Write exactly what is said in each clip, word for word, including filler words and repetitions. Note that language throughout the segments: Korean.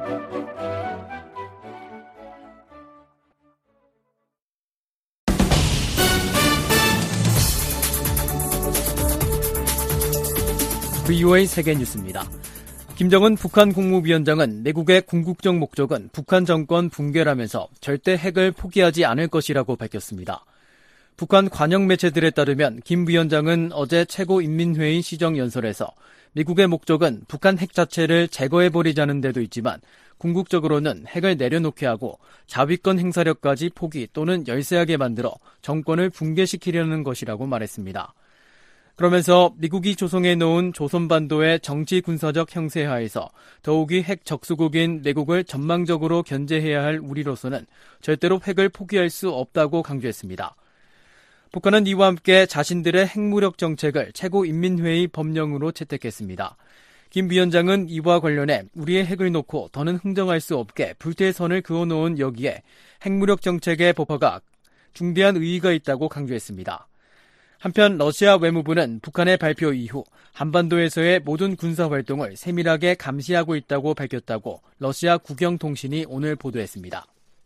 브이오에이 세계뉴스입니다. 김정은 북한 국무위원장은 내국의 궁극적 목적은 북한 정권 붕괴라면서 절대 핵을 포기하지 않을 것이라고 밝혔습니다. 북한 관영 매체들에 따르면 김 위원장은 어제 최고인민회의 시정연설에서 미국의 목적은 북한 핵 자체를 제거해버리자는 데도 있지만 궁극적으로는 핵을 내려놓게 하고 자위권 행사력까지 포기 또는 열세하게 만들어 정권을 붕괴시키려는 것이라고 말했습니다. 그러면서 미국이 조성해 놓은 조선반도의 정치 군사적 형세 하에서 더욱이 핵 적수국인 내국을 전망적으로 견제해야 할 우리로서는 절대로 핵을 포기할 수 없다고 강조했습니다. 북한은 이와 함께 자신들의 핵무력 정책을 최고인민회의 법령으로 채택했습니다. 김 위원장은 이와 관련해 우리의 핵을 놓고 더는 흥정할 수 없게 불태의 선을 그어놓은 여기에 핵무력 정책의 법화가 중대한 의의가 있다고 강조했습니다. 한편 러시아 외무부는 북한의 발표 이후 한반도에서의 모든 군사활동을 세밀하게 감시하고 있다고 밝혔다고 러시아 국영통신이 오늘 보도했습니다.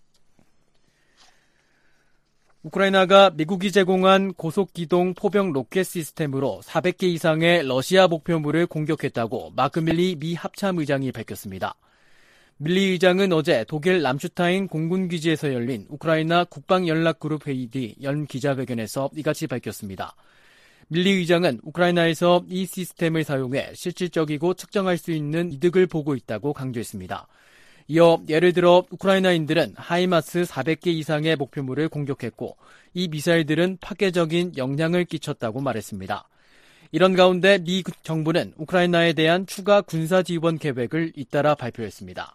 우크라이나가 미국이 제공한 고속기동 포병 로켓 시스템으로 사백 개 이상의 러시아 목표물을 공격했다고 마크 밀리 미 합참의장이 밝혔습니다. 밀리 의장은 어제 독일 람슈타인 공군기지에서 열린 우크라이나 국방연락그룹 회의 뒤 연 기자회견에서 이같이 밝혔습니다. 밀리 의장은 우크라이나에서 이 시스템을 사용해 실질적이고 측정할 수 있는 이득을 보고 있다고 강조했습니다. 이어 예를 들어 우크라이나인들은 하이마스 사백 개 이상의 목표물을 공격했고 이 미사일들은 파괴적인 영향을 끼쳤다고 말했습니다. 이런 가운데 미 정부는 우크라이나에 대한 추가 군사 지원 계획을 잇따라 발표했습니다.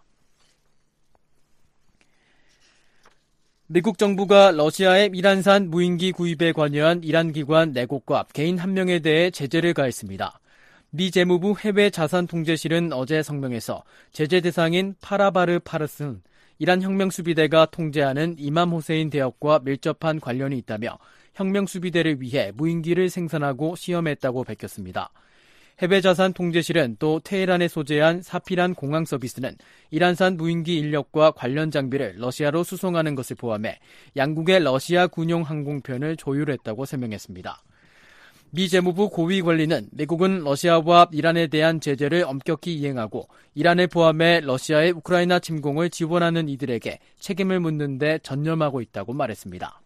미국 정부가 러시아의 이란산 무인기 구입에 관여한 이란 기관 네 곳과 개인 한 명에 대해 제재를 가했습니다. 미 재무부 해외자산통제실은 어제 성명에서 제재 대상인 파라바르 파르슨, 이란 혁명수비대가 통제하는 이맘 호세인 대역과 밀접한 관련이 있다며 혁명수비대를 위해 무인기를 생산하고 시험했다고 밝혔습니다. 해외자산통제실은 또 테헤란에 소재한 사피란 공항 서비스는 이란산 무인기 인력과 관련 장비를 러시아로 수송하는 것을 포함해 양국의 러시아 군용 항공편을 조율했다고 설명했습니다. 미 재무부 고위 관리는 미국은 러시아와 이란에 대한 제재를 엄격히 이행하고 이란을 포함해 러시아의 우크라이나 침공을 지원하는 이들에게 책임을 묻는 데 전념하고 있다고 말했습니다.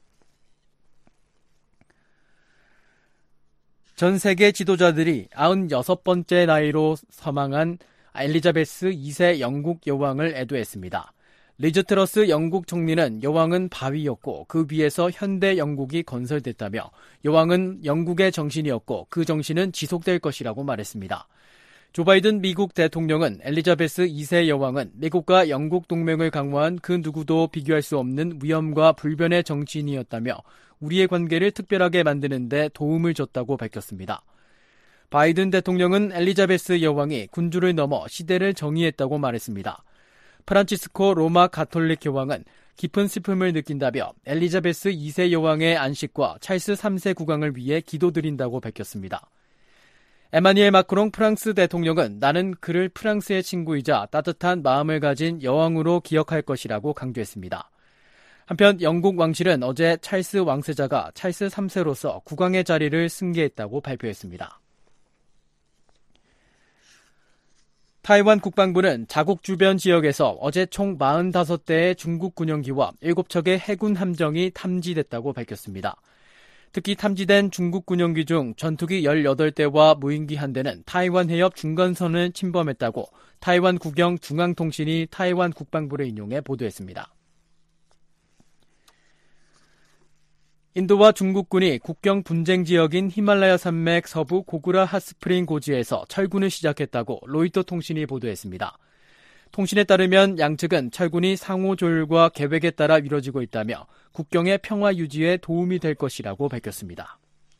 전 세계 지도자들이 구십육 번째 나이로 사망한 엘리자베스 이 세 영국 여왕을 애도했습니다. 리즈 트러스 영국 총리는 여왕은 바위였고 그 위에서 현대 영국이 건설됐다며 여왕은 영국의 정신이었고 그 정신은 지속될 것이라고 말했습니다. 조 바이든 미국 대통령은 엘리자베스 이 세 여왕은 미국과 영국 동맹을 강화한 그 누구도 비교할 수 없는 위엄과 불변의 정치인이었다며 우리의 관계를 특별하게 만드는 데 도움을 줬다고 밝혔습니다. 바이든 대통령은 엘리자베스 여왕이 군주를 넘어 시대를 정의했다고 말했습니다. 프란치스코 로마 가톨릭 교황은 깊은 슬픔을 느낀다며 엘리자베스 이 세 여왕의 안식과 찰스 삼 세 국왕을 위해 기도드린다고 밝혔습니다. 에마뉘엘 마크롱 프랑스 대통령은 나는 그를 프랑스의 친구이자 따뜻한 마음을 가진 여왕으로 기억할 것이라고 강조했습니다. 한편 영국 왕실은 어제 찰스 왕세자가 찰스 삼 세로서 국왕의 자리를 승계했다고 발표했습니다. 타이완 국방부는 자국 주변 지역에서 어제 총 사십오 대의 중국 군용기와 일곱 척의 해군 함정이 탐지됐다고 밝혔습니다. 특히 탐지된 중국 군용기 중 전투기 열여덟 대와 무인기 한 대는 타이완 해협 중간선을 침범했다고 타이완 국영 중앙통신이 타이완 국방부를 인용해 보도했습니다. 인도와 중국군이 국경 분쟁 지역인 히말라야 산맥 서부 고구라 핫스프링 고지에서 철군을 시작했다고 로이터 통신이 보도했습니다. 통신에 따르면 양측은 철군이 상호 조율과 계획에 따라 이뤄지고 있다며 국경의 평화 유지에 도움이 될 것이라고 밝혔습니다.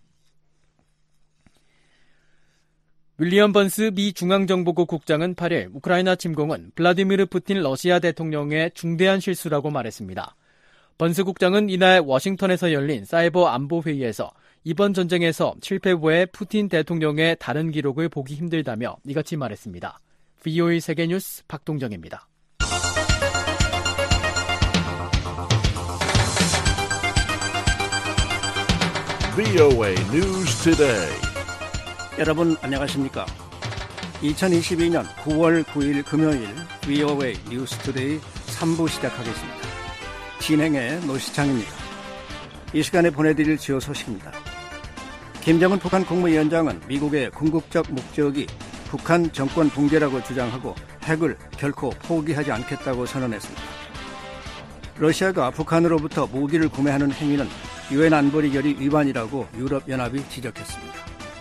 윌리엄 번스 미 중앙정보국 국장은 팔 일 우크라이나 침공은 블라디미르 푸틴 러시아 대통령의 중대한 실수라고 말했습니다. 번스 국장은 이날 워싱턴에서 열린 사이버 안보 회의에서 이번 전쟁에서 실패 후에 푸틴 대통령의 다른 기록을 보기 힘들다며 이같이 말했습니다. 브이오에이 세계뉴스 박동정입니다. 브이오에이 News Today. 여러분 안녕하십니까? 이천이십이년 구월 구일 금요일 브이오에이 뉴스 투데이 삼 부 시작하겠습니다. 진행의 노시창입니다. 이 시간에 보내드릴 주요 소식입니다. 김정은 북한 국무위원장은 미국의 궁극적 목적이 북한 정권 붕괴라고 주장하고 핵을 결코 포기하지 않겠다고 선언했습니다. 러시아가 북한으로부터 무기를 구매하는 행위는 유엔 안보리 결의 위반이라고 유럽연합이 지적했습니다.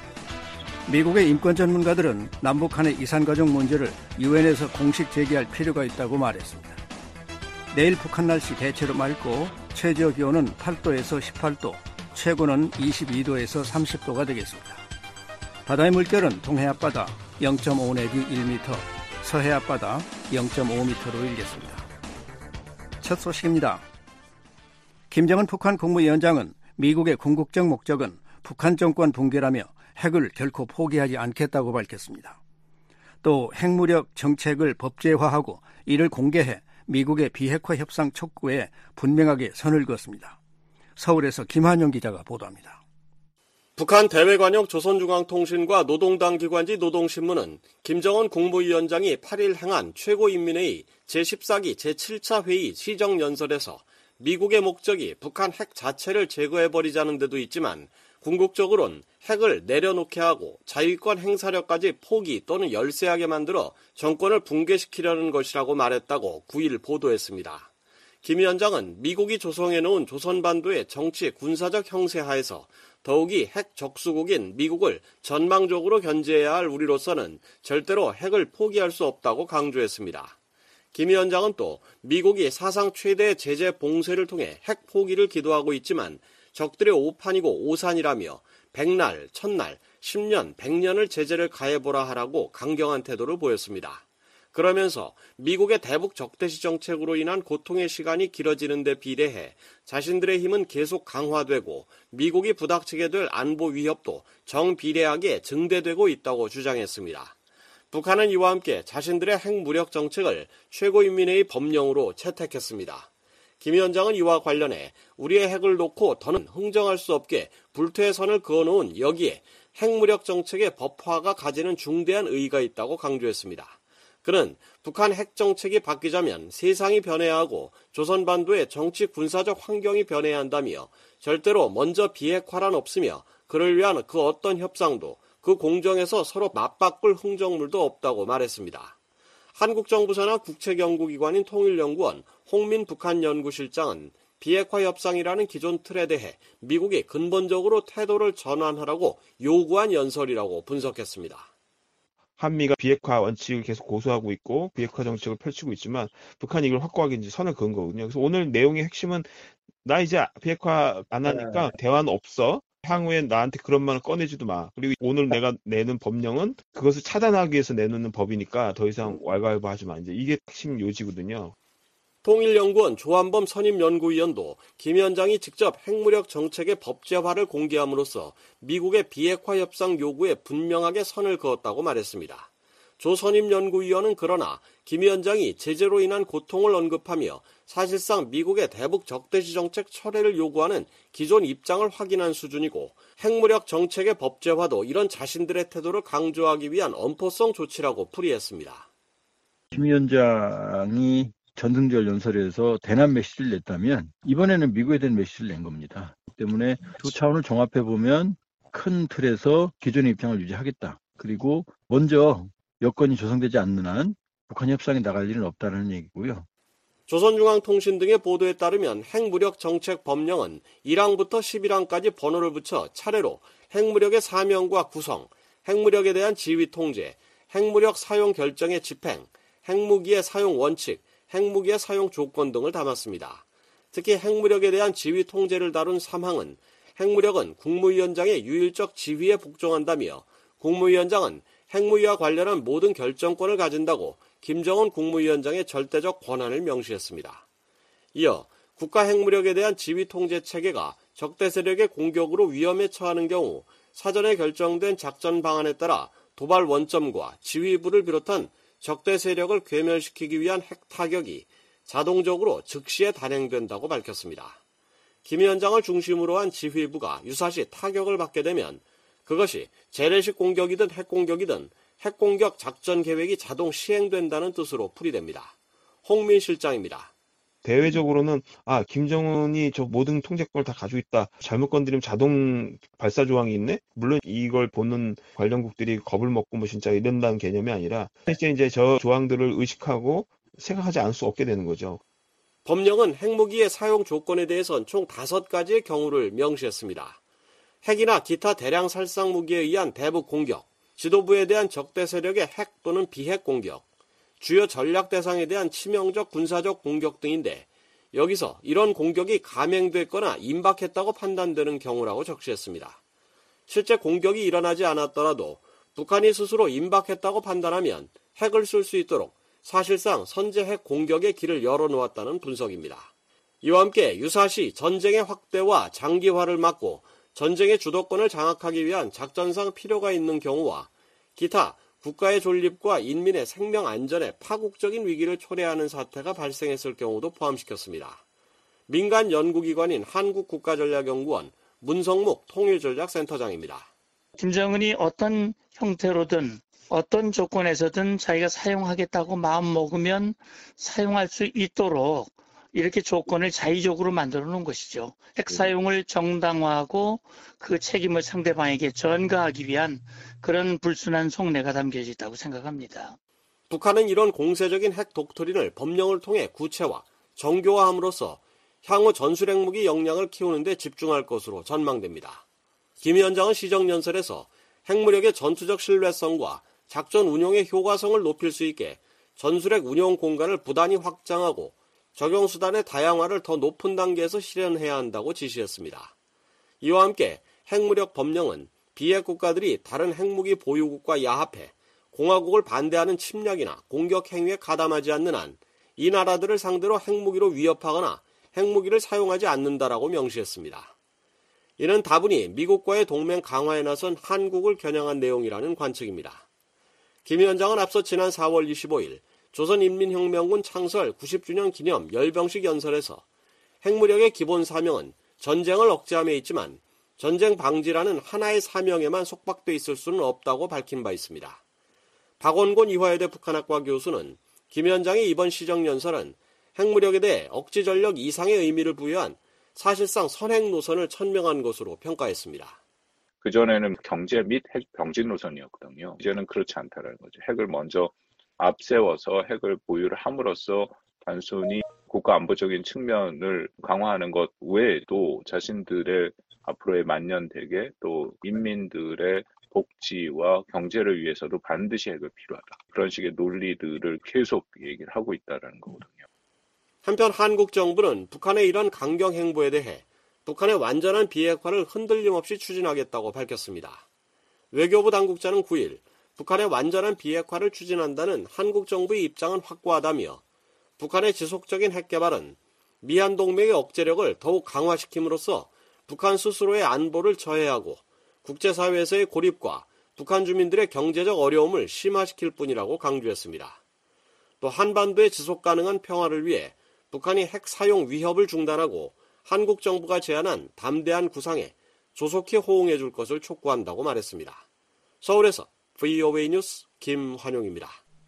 미국의 인권 전문가들은 남북한의 이산가족 문제를 유엔에서 공식 제기할 필요가 있다고 말했습니다. 내일 북한 날씨 대체로 맑고 최저 기온은 팔도에서 십팔도, 최고는 이십이도에서 삼십도가 되겠습니다. 바다의 물결은 동해 앞바다 영 점 오 내지 일 미터, 서해 앞바다 영 점 오 미터로 일겠습니다. 첫 소식입니다. 김정은 북한 국무위원장은 미국의 궁극적 목적은 북한 정권 붕괴라며 핵을 결코 포기하지 않겠다고 밝혔습니다. 또 핵무력 정책을 법제화하고 이를 공개해 미국의 비핵화 협상 촉구에 분명하게 선을 그었습니다. 서울에서 김한영 기자가 보도합니다. 북한 대외관용 조선중앙통신과 노동당 기관지 노동신문은 김정은 국무위원장이 팔일 행한 최고인민회의 제십사기 제칠차 회의 시정연설에서 미국의 목적이 북한 핵 자체를 제거해버리자는 데도 있지만 궁극적으론 핵을 내려놓게 하고 자위권 행사력까지 포기 또는 열세하게 만들어 정권을 붕괴시키려는 것이라고 말했다고 구일 보도했습니다. 김 위원장은 미국이 조성해놓은 조선반도의 정치 군사적 형세 하에서 더욱이 핵 적수국인 미국을 전망적으로 견제해야 할 우리로서는 절대로 핵을 포기할 수 없다고 강조했습니다. 김 위원장은 또 미국이 사상 최대의 제재 봉쇄를 통해 핵 포기를 기도하고 있지만 적들의 오판이고 오산이라며 백날, 천날, 십년, 백년을 제재를 가해보라 하라고 강경한 태도를 보였습니다. 그러면서 미국의 대북 적대시 정책으로 인한 고통의 시간이 길어지는 데 비례해 자신들의 힘은 계속 강화되고 미국이 부닥치게 될 안보 위협도 정비례하게 증대되고 있다고 주장했습니다. 북한은 이와 함께 자신들의 핵무력 정책을 최고인민회의 법령으로 채택했습니다. 김 위원장은 이와 관련해 우리의 핵을 놓고 더는 흥정할 수 없게 불퇴의 선을 그어놓은 여기에 핵무력 정책의 법화가 가지는 중대한 의의가 있다고 강조했습니다. 그는 북한 핵 정책이 바뀌자면 세상이 변해야 하고 조선반도의 정치 군사적 환경이 변해야 한다며 절대로 먼저 비핵화란 없으며 그를 위한 그 어떤 협상도 그 공정에서 서로 맞바꿀 흥정물도 없다고 말했습니다. 한국 정부 산하 국책연구기관인 통일연구원 홍민 북한연구실장은 비핵화 협상이라는 기존 틀에 대해 미국이 근본적으로 태도를 전환하라고 요구한 연설이라고 분석했습니다. 한미가 비핵화 원칙을 계속 고수하고 있고 비핵화 정책을 펼치고 있지만 북한이 이걸 확고하게 이제 선을 그은 거거든요. 그래서 오늘 내용의 핵심은 나 이제 비핵화 안 하니까 네. 대화는 없어. 향후엔 나한테 그런 말을 꺼내지도 마. 그리고 오늘 내가 내는 법령은 그것을 차단하기 위해서 내놓는 법이니까 더 이상 왈가왈부하지 마. 이제 이게 핵심 요지거든요. 통일연구원 조한범 선임연구위원도 김 위원장이 직접 핵무력 정책의 법제화를 공개함으로써 미국의 비핵화 협상 요구에 분명하게 선을 그었다고 말했습니다. 조 선임연구위원은 그러나 김 위원장이 제재로 인한 고통을 언급하며 사실상 미국의 대북 적대시 정책 철회를 요구하는 기존 입장을 확인한 수준이고 핵무력 정책의 법제화도 이런 자신들의 태도를 강조하기 위한 엄포성 조치라고 풀이했습니다. 김 위원장이 전승절 연설에서 대남 메시지를 냈다면 이번에는 미국에 대한 메시지를 낸 겁니다. 때문에 두 차원을 종합해보면 큰 틀에서 기존의 입장을 유지하겠다. 그리고 먼저 여건이 조성되지 않는 한 북한 협상에 나갈 일은 없다는 얘기고요. 조선중앙통신 등의 보도에 따르면 핵무력 정책 법령은 일항부터 십일항까지 번호를 붙여 차례로 핵무력의 사명과 구성, 핵무력에 대한 지휘 통제, 핵무력 사용 결정의 집행, 핵무기의 사용 원칙, 핵무기의 사용 조건 등을 담았습니다. 특히 핵무력에 대한 지휘 통제를 다룬 삼항은 핵무력은 국무위원장의 유일적 지휘에 복종한다며 국무위원장은 핵무기와 관련한 모든 결정권을 가진다고 김정은 국무위원장의 절대적 권한을 명시했습니다. 이어 국가 핵무력에 대한 지휘 통제 체계가 적대 세력의 공격으로 위험에 처하는 경우 사전에 결정된 작전 방안에 따라 도발 원점과 지휘부를 비롯한 적대 세력을 괴멸시키기 위한 핵 타격이 자동적으로 즉시에 단행된다고 밝혔습니다. 김 위원장을 중심으로 한 지휘부가 유사시 타격을 받게 되면 그것이 재래식 공격이든 핵공격이든 핵공격 작전 계획이 자동 시행된다는 뜻으로 풀이됩니다. 홍민 실장입니다. 대외적으로는 아 김정은이 저 모든 통제권을 다 가지고 있다. 잘못 건드리면 자동 발사 조항이 있네. 물론 이걸 보는 관련국들이 겁을 먹고 뭐 진짜 이런다는 개념이 아니라 실제 이제 저 조항들을 의식하고 생각하지 않을 수 없게 되는 거죠. 법령은 핵무기의 사용 조건에 대해선 총 다섯 가지의 경우를 명시했습니다. 핵이나 기타 대량 살상 무기에 의한 대북 공격, 지도부에 대한 적대 세력의 핵 또는 비핵 공격, 주요 전략 대상에 대한 치명적 군사적 공격 등인데 여기서 이런 공격이 감행됐거나 임박했다고 판단되는 경우라고 적시했습니다. 실제 공격이 일어나지 않았더라도 북한이 스스로 임박했다고 판단하면 핵을 쓸 수 있도록 사실상 선제 핵 공격의 길을 열어놓았다는 분석입니다. 이와 함께 유사시 전쟁의 확대와 장기화를 막고 전쟁의 주도권을 장악하기 위한 작전상 필요가 있는 경우와 기타 국가의 존립과 인민의 생명 안전에 파국적인 위기를 초래하는 사태가 발생했을 경우도 포함시켰습니다. 민간 연구기관인 한국국가전략연구원 문성묵 통일전략센터장입니다. 김정은이 어떤 형태로든 어떤 조건에서든 자기가 사용하겠다고 마음먹으면 사용할 수 있도록 이렇게 조건을 자의적으로 만들어 놓은 것이죠. 핵 사용을 정당화하고 그 책임을 상대방에게 전가하기 위한 그런 불순한 속내가 담겨져 있다고 생각합니다. 북한은 이런 공세적인 핵 독트린을 법령을 통해 구체화, 정교화함으로써 향후 전술핵무기 역량을 키우는 데 집중할 것으로 전망됩니다. 김 위원장은 시정연설에서 핵무력의 전투적 신뢰성과 작전 운용의 효과성을 높일 수 있게 전술핵 운용 공간을 부단히 확장하고 적용수단의 다양화를 더 높은 단계에서 실현해야 한다고 지시했습니다. 이와 함께 핵무력 법령은 비핵 국가들이 다른 핵무기 보유국과 야합해 공화국을 반대하는 침략이나 공격 행위에 가담하지 않는 한 이 나라들을 상대로 핵무기로 위협하거나 핵무기를 사용하지 않는다라고 명시했습니다. 이는 다분히 미국과의 동맹 강화에 나선 한국을 겨냥한 내용이라는 관측입니다. 김 위원장은 앞서 지난 사월 이십오일 조선인민혁명군 창설 구십 주년 기념 열병식 연설에서 핵무력의 기본 사명은 전쟁을 억제함에 있지만 전쟁 방지라는 하나의 사명에만 속박돼 있을 수는 없다고 밝힌 바 있습니다. 박원곤 이화여대 북한학과 교수는 김 위원장의 이번 시정연설은 핵무력에 대해 억지전력 이상의 의미를 부여한 사실상 선핵 노선을 천명한 것으로 평가했습니다. 그전에는 경제 및 핵 병진 노선이었거든요. 이제는 그렇지 않다는 거죠. 핵을 먼저 앞세워서 핵을 보유를 함으로써 단순히 국가 안보적인 측면을 강화하는 것 외에도 자신들의 앞으로의 만년대계 또 인민들의 복지와 경제를 위해서도 반드시 핵을 필요하다. 그런 식의 논리들을 계속 얘기를 하고 있다는 거거든요. 한편 한국 정부는 북한의 이런 강경 행보에 대해 북한의 완전한 비핵화를 흔들림 없이 추진하겠다고 밝혔습니다. 외교부 당국자는 구일 북한의 완전한 비핵화를 추진한다는 한국 정부의 입장은 확고하다며 북한의 지속적인 핵 개발은 미한 동맹의 억제력을 더욱 강화시킴으로써 북한 스스로의 안보를 저해하고 국제사회에서의 고립과 북한 주민들의 경제적 어려움을 심화시킬 뿐이라고 강조했습니다. 또 한반도의 지속 가능한 평화를 위해 북한이 핵 사용 위협을 중단하고 한국 정부가 제안한 담대한 구상에 조속히 호응해 줄 것을 촉구한다고 말했습니다. 서울에서 브이오에이 뉴스 김환용입니다.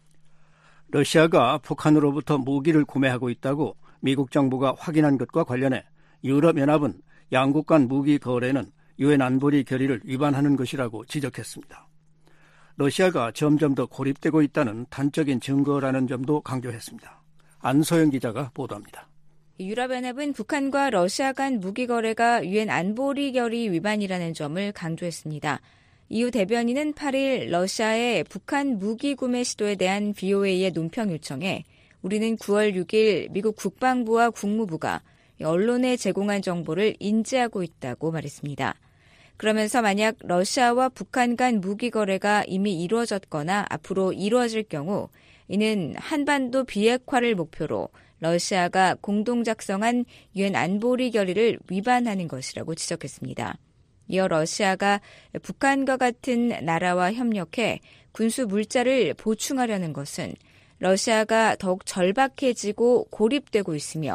러시아가 북한으로부터 무기를 구매하고 있다고 미국 정부가 확인한 것과 관련해 유럽연합은 양국 간 무기 거래는 유엔 안보리 결의를 위반하는 것이라고 지적했습니다. 러시아가 점점 더 고립되고 있다는 단적인 증거라는 점도 강조했습니다. 안소영 기자가 보도합니다. 유럽연합은 북한과 러시아 간 무기 거래가 유엔 안보리 결의 위반이라는 점을 강조했습니다. 이후 대변인은 팔일 러시아의 북한 무기 구매 시도에 대한 브이오에이의 논평 요청에 우리는 구월 육일 미국 국방부와 국무부가 언론에 제공한 정보를 인지하고 있다고 말했습니다. 그러면서 만약 러시아와 북한 간 무기 거래가 이미 이루어졌거나 앞으로 이루어질 경우 이는 한반도 비핵화를 목표로 러시아가 공동 작성한 유엔 안보리 결의를 위반하는 것이라고 지적했습니다. 이어 러시아가 북한과 같은 나라와 협력해 군수 물자를 보충하려는 것은 러시아가 더욱 절박해지고 고립되고 있으며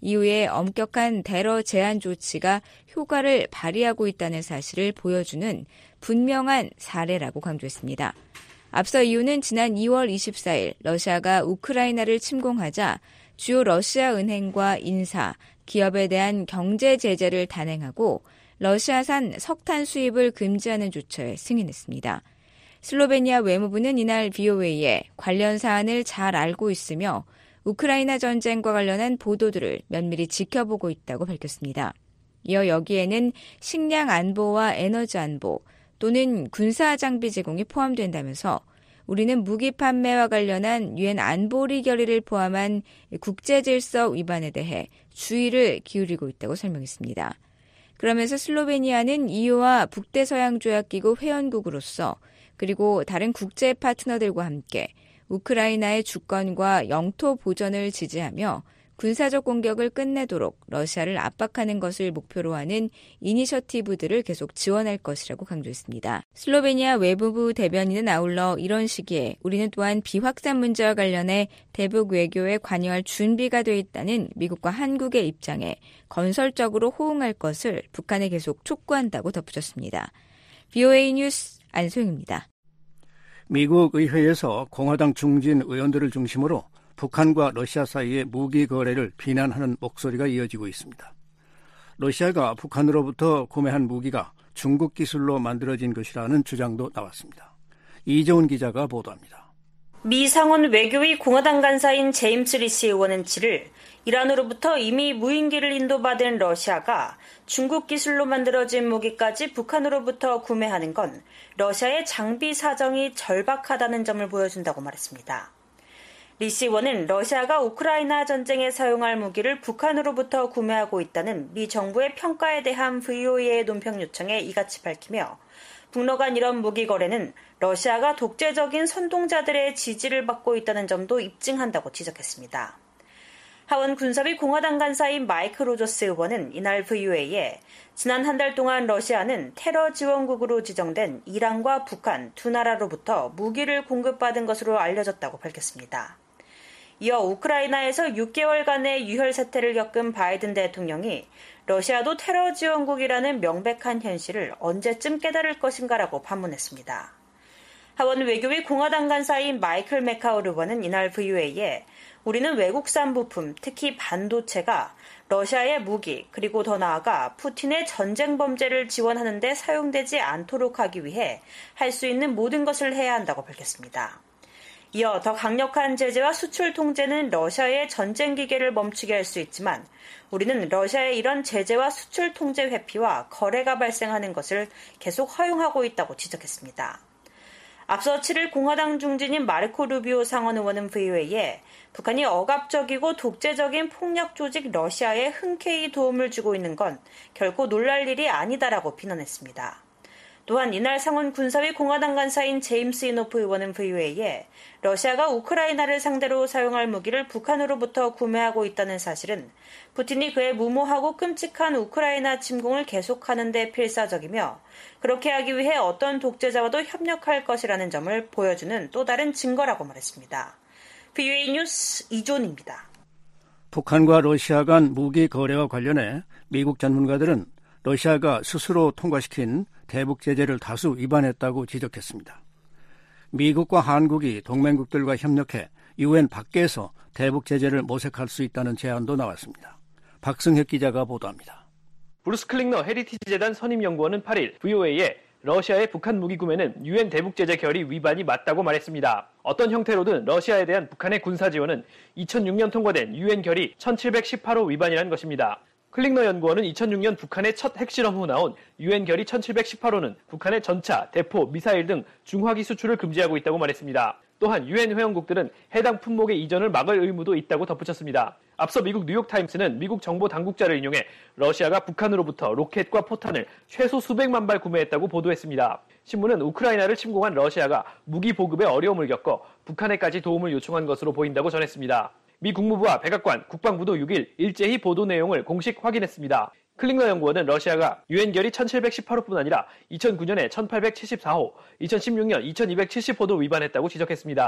이후에 엄격한 테러 제한 조치가 효과를 발휘하고 있다는 사실을 보여주는 분명한 사례라고 강조했습니다. 앞서 이유는 지난 이월 이십사일 러시아가 우크라이나를 침공하자 주요 러시아 은행과 인사, 기업에 대한 경제 제재를 단행하고 러시아산 석탄 수입을 금지하는 조처에 승인했습니다. 슬로베니아 외무부는 이날 브이오에이에 관련 사안을 잘 알고 있으며 우크라이나 전쟁과 관련한 보도들을 면밀히 지켜보고 있다고 밝혔습니다. 이어 여기에는 식량 안보와 에너지 안보 또는 군사 장비 제공이 포함된다면서 우리는 무기 판매와 관련한 유엔 안보리 결의를 포함한 국제 질서 위반에 대해 주의를 기울이고 있다고 설명했습니다. 그러면서 슬로베니아는 이유와 북대서양조약기구 회원국으로서 그리고 다른 국제 파트너들과 함께 우크라이나의 주권과 영토 보전을 지지하며 군사적 공격을 끝내도록 러시아를 압박하는 것을 목표로 하는 이니셔티브들을 계속 지원할 것이라고 강조했습니다. 슬로베니아 외무부 대변인은 아울러 이런 시기에 우리는 또한 비확산 문제와 관련해 대북 외교에 관여할 준비가 돼 있다는 미국과 한국의 입장에 건설적으로 호응할 것을 북한에 계속 촉구한다고 덧붙였습니다. 브이오에이 뉴스 안소영입니다. 미국 의회에서 공화당 중진 의원들을 중심으로 북한과 러시아 사이의 무기 거래를 비난하는 목소리가 이어지고 있습니다. 러시아가 북한으로부터 구매한 무기가 중국 기술로 만들어진 것이라는 주장도 나왔습니다. 이재훈 기자가 보도합니다. 미 상원 외교위 공화당 간사인 제임스 리시 의원은 칠일 이란으로부터 이미 무인기를 인도받은 러시아가 중국 기술로 만들어진 무기까지 북한으로부터 구매하는 건 러시아의 장비 사정이 절박하다는 점을 보여준다고 말했습니다. 리시 의원은 러시아가 우크라이나 전쟁에 사용할 무기를 북한으로부터 구매하고 있다는 미 정부의 평가에 대한 브이오에이의 논평 요청에 이같이 밝히며 북러 간 이런 무기 거래는 러시아가 독재적인 선동자들의 지지를 받고 있다는 점도 입증한다고 지적했습니다. 하원 군사위 공화당 간사인 마이크 로저스 의원은 이날 브이오에이에 지난 한 달 동안 러시아는 테러 지원국으로 지정된 이란과 북한 두 나라로부터 무기를 공급받은 것으로 알려졌다고 밝혔습니다. 이어 우크라이나에서 육 개월간의 유혈 사태를 겪은 바이든 대통령이 러시아도 테러 지원국이라는 명백한 현실을 언제쯤 깨달을 것인가라고 반문했습니다. 하원 외교위 공화당 간사인 마이클 맥카울 의원은 이날 브이오에이에 우리는 외국산 부품, 특히 반도체가 러시아의 무기, 그리고 더 나아가 푸틴의 전쟁 범죄를 지원하는 데 사용되지 않도록 하기 위해 할 수 있는 모든 것을 해야 한다고 밝혔습니다. 이어 더 강력한 제재와 수출 통제는 러시아의 전쟁 기계를 멈추게 할 수 있지만 우리는 러시아의 이런 제재와 수출 통제 회피와 거래가 발생하는 것을 계속 허용하고 있다고 지적했습니다. 앞서 칠일 공화당 중진인 마르코 루비오 상원 의원은 브이오에이에 북한이 억압적이고 독재적인 폭력 조직 러시아에 흔쾌히 도움을 주고 있는 건 결코 놀랄 일이 아니다라고 비난했습니다. 또한 이날 상원 군사위 공화당 간사인 제임스 이노프 의원은 브이오에이에 러시아가 우크라이나를 상대로 사용할 무기를 북한으로부터 구매하고 있다는 사실은 푸틴이 그의 무모하고 끔찍한 우크라이나 침공을 계속하는 데 필사적이며 그렇게 하기 위해 어떤 독재자와도 협력할 것이라는 점을 보여주는 또 다른 증거라고 말했습니다. 브이오에이 뉴스 이존입니다. 북한과 러시아 간 무기 거래와 관련해 미국 전문가들은 러시아가 스스로 통과시킨 대북 제재를 다수 위반했다고 지적했습니다. 미국과 한국이 동맹국들과 협력해 유엔 밖에서 대북 제재를 모색할 수 있다는 제안도 나왔습니다. 박승혁 기자가 보도합니다. 브루스 클링너 헤리티지 재단 선임연구원은 팔일 브이오에이에 러시아의 북한 무기 구매는 유엔 대북 제재 결의 위반이 맞다고 말했습니다. 어떤 형태로든 러시아에 대한 북한의 군사 지원은 이천육 년 통과된 유엔 결의 천칠백십팔 호 위반이라는 것입니다. 클링너 연구원은 이천육 년 북한의 첫 핵실험 후 나온 유엔 결의 천칠백십팔 호는 북한의 전차, 대포, 미사일 등 중화기 수출을 금지하고 있다고 말했습니다. 또한 유엔 회원국들은 해당 품목의 이전을 막을 의무도 있다고 덧붙였습니다. 앞서 미국 뉴욕타임스는 미국 정보 당국자를 인용해 러시아가 북한으로부터 로켓과 포탄을 최소 수백만 발 구매했다고 보도했습니다. 신문은 우크라이나를 침공한 러시아가 무기 보급에 어려움을 겪어 북한에까지 도움을 요청한 것으로 보인다고 전했습니다. 미 국무부와 백악관, 국방부도 육일 일제히 보도 내용을 공식 확인했습니다. 클링너 연구원은 러시아가 유엔 결의 천칠백십팔 호뿐 아니라 이천구 년에 천팔백칠십사 호, 이천십육 년 이천이백칠십 호도 위반했다고 지적했습니다.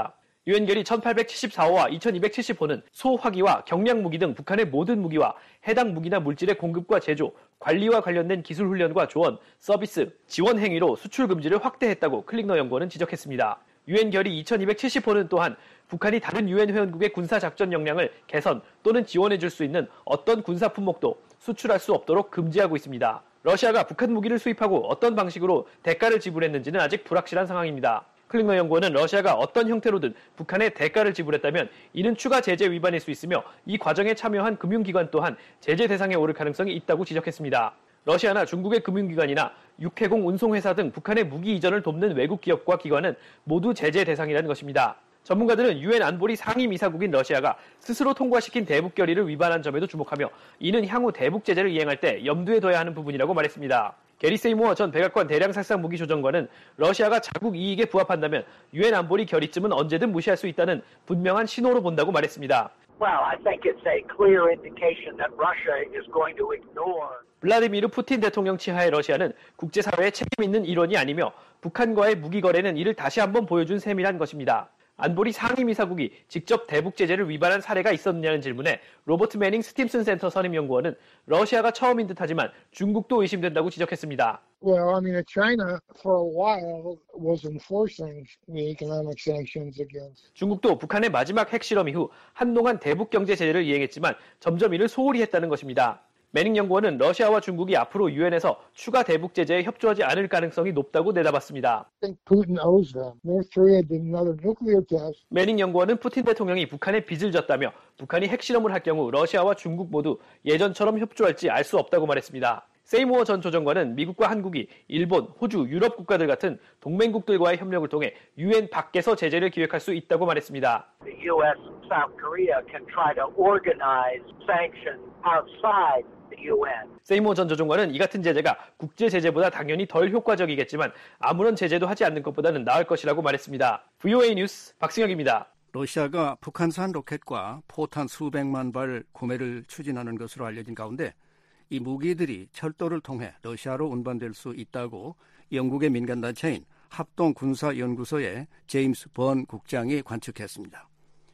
유엔 결의 천팔백칠십사 호와 이천이백칠십 호는 소화기와 경량 무기 등 북한의 모든 무기와 해당 무기나 물질의 공급과 제조, 관리와 관련된 기술 훈련과 조언, 서비스, 지원 행위로 수출 금지를 확대했다고 클링너 연구원은 지적했습니다. 유엔 결의 이천이백칠십 호는 또한 북한이 다른 유엔 회원국의 군사작전 역량을 개선 또는 지원해줄 수 있는 어떤 군사 품목도 수출할 수 없도록 금지하고 있습니다. 러시아가 북한 무기를 수입하고 어떤 방식으로 대가를 지불했는지는 아직 불확실한 상황입니다. 클링너 연구원은 러시아가 어떤 형태로든 북한에 대가를 지불했다면 이는 추가 제재 위반일 수 있으며 이 과정에 참여한 금융기관 또한 제재 대상에 오를 가능성이 있다고 지적했습니다. 러시아나 중국의 금융기관이나 육해공 운송회사 등 북한의 무기 이전을 돕는 외국 기업과 기관은 모두 제재 대상이라는 것입니다. 전문가들은 유엔 안보리 상임이사국인 러시아가 스스로 통과시킨 대북 결의를 위반한 점에도 주목하며 이는 향후 대북 제재를 이행할 때 염두에 둬야 하는 부분이라고 말했습니다. 게리 세이모어 전 백악관 대량살상 무기조정관은 러시아가 자국 이익에 부합한다면 유엔 안보리 결의쯤은 언제든 무시할 수 있다는 분명한 신호로 본다고 말했습니다. Well, I think it's a clear indication that Russia is going to ignore. 블라디미르 푸틴 대통령 치하의 러시아는 국제사회에 책임 있는 일원이 아니며 북한과의 무기 거래는 이를 다시 한번 보여준 셈이란 것입니다. 안보리 상임이사국이 직접 대북 제재를 위반한 사례가 있었느냐는 질문에 로버트 매닝 스팀슨 센터 선임연구원은 러시아가 처음인 듯하지만 중국도 의심된다고 지적했습니다. Well, I mean, China for a while was enforcing the economic sanctions against. 중국도 북한의 마지막 핵실험 이후 한동안 대북 경제 제재를 이행했지만 점점 이를 소홀히 했다는 것입니다. 매닝 연구원은 러시아와 중국이 앞으로 유엔에서 추가 대북 제재에 협조하지 않을 가능성이 높다고 내다봤습니다. 매닝 연구원은 푸틴 대통령이 북한에 빚을 졌다며 북한이 핵실험을 할 경우 러시아와 중국 모두 예전처럼 협조할지 알 수 없다고 말했습니다. 세이모어 전 조정관은 미국과 한국이 일본, 호주, 유럽 국가들 같은 동맹국들과의 협력을 통해 유엔 밖에서 제재를 기획할 수 있다고 말했습니다. The U S and South Korea can try to organize sanctions outside the U N. 세이모어 전 조정관은 이 같은 제재가 국제 제재보다 당연히 덜 효과적이겠지만 아무런 제재도 하지 않는 것보다는 나을 것이라고 말했습니다. 브이오에이 뉴스 박승혁입니다. 러시아가 북한산 로켓과 포탄 수백만 발 구매를 추진하는 것으로 알려진 가운데 이 무기들이 철도를 통해 러시아로 운반될 수 있다고 영국의 민간단체인 합동군사연구소의 제임스 번 국장이 관측했습니다.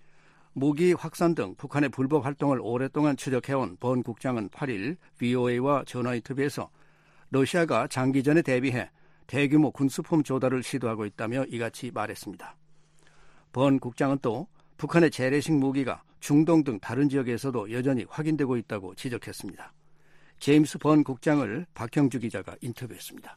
무기 확산 등 북한의 불법 활동을 오랫동안 추적해온 번 국장은 팔 일 브이오에이와 전화 인터뷰에서 러시아가 장기전에 대비해 대규모 군수품 조달을 시도하고 있다며 이같이 말했습니다. 번 국장은 또 북한의 재래식 무기가 중동 등 다른 지역에서도 여전히 확인되고 있다고 지적했습니다. 제임스 번 국장을 박형주 기자가 인터뷰했습니다.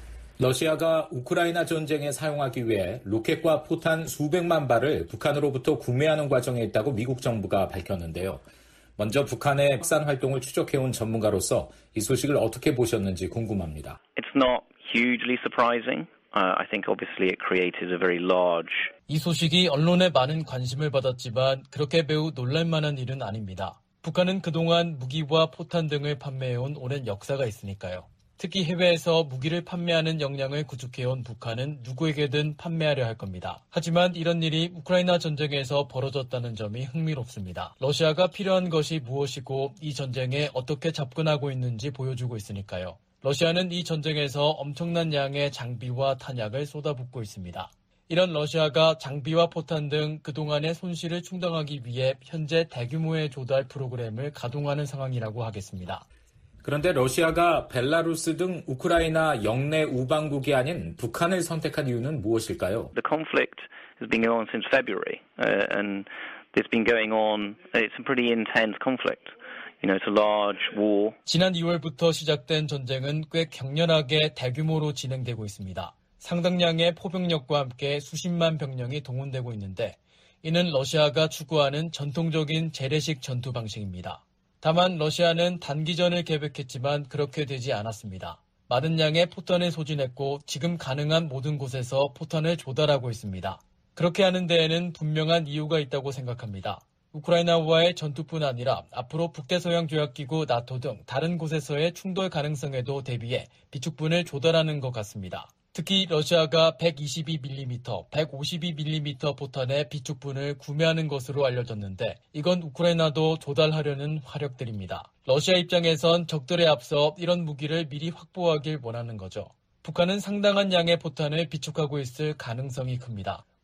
러시아가 우크라이나 전쟁에 사용하기 위해 로켓과 포탄 수백만 발을 북한으로부터 구매하는 과정에 있다고 미국 정부가 밝혔는데요. 먼저 북한의 핵산 활동을 추적해온 전문가로서 이 소식을 어떻게 보셨는지 궁금합니다. It's not hugely surprising. Uh, I think obviously it created a very large. 이 소식이 언론에 많은 관심을 받았지만 그렇게 매우 놀랄만한 일은 아닙니다. 북한은 그동안 무기와 포탄 등을 판매해온 오랜 역사가 있으니까요. 특히 해외에서 무기를 판매하는 역량을 구축해온 북한은 누구에게든 판매하려 할 겁니다. 하지만 이런 일이 우크라이나 전쟁에서 벌어졌다는 점이 흥미롭습니다. 러시아가 필요한 것이 무엇이고 이 전쟁에 어떻게 접근하고 있는지 보여주고 있으니까요. 러시아는 이 전쟁에서 엄청난 양의 장비와 탄약을 쏟아붓고 있습니다. 이런 러시아가 장비와 포탄 등 그동안의 손실을 충당하기 위해 현재 대규모의 조달 프로그램을 가동하는 상황이라고 하겠습니다. 그런데 러시아가 벨라루스 등 우크라이나 영내 우방국이 아닌 북한을 선택한 이유는 무엇일까요? The conflict has been going on since February, uh, and it's been going on. It's a pretty intense conflict. You know, it's a large war. 지난 이월부터 시작된 전쟁은 꽤 격렬하게 대규모로 진행되고 있습니다. 상당량의 포병력과 함께 수십만 병력이 동원되고 있는데 이는 러시아가 추구하는 전통적인 재래식 전투 방식입니다. 다만 러시아는 단기전을 계획했지만 그렇게 되지 않았습니다. 많은 양의 포탄을 소진했고 지금 가능한 모든 곳에서 포탄을 조달하고 있습니다. 그렇게 하는 데에는 분명한 이유가 있다고 생각합니다. 우크라이나와의 전투뿐 아니라 앞으로 북대서양조약기구 나토 등 다른 곳에서의 충돌 가능성에도 대비해 비축분을 조달하는 것 같습니다. 특히 러시아가 백이십이 밀리미터, 백오십이 밀리미터 포탄의 비축분을 구매하는 것으로 알려졌는데 이건 우크라이나도 조달하려는 화력들입니다. 러시아 입장에선 적들에 앞서 이런 무기를 미리 확보하길 원하는 거죠. 북한은 상당한 양의 포탄을 비축하고 있을 가능성이 큽니다.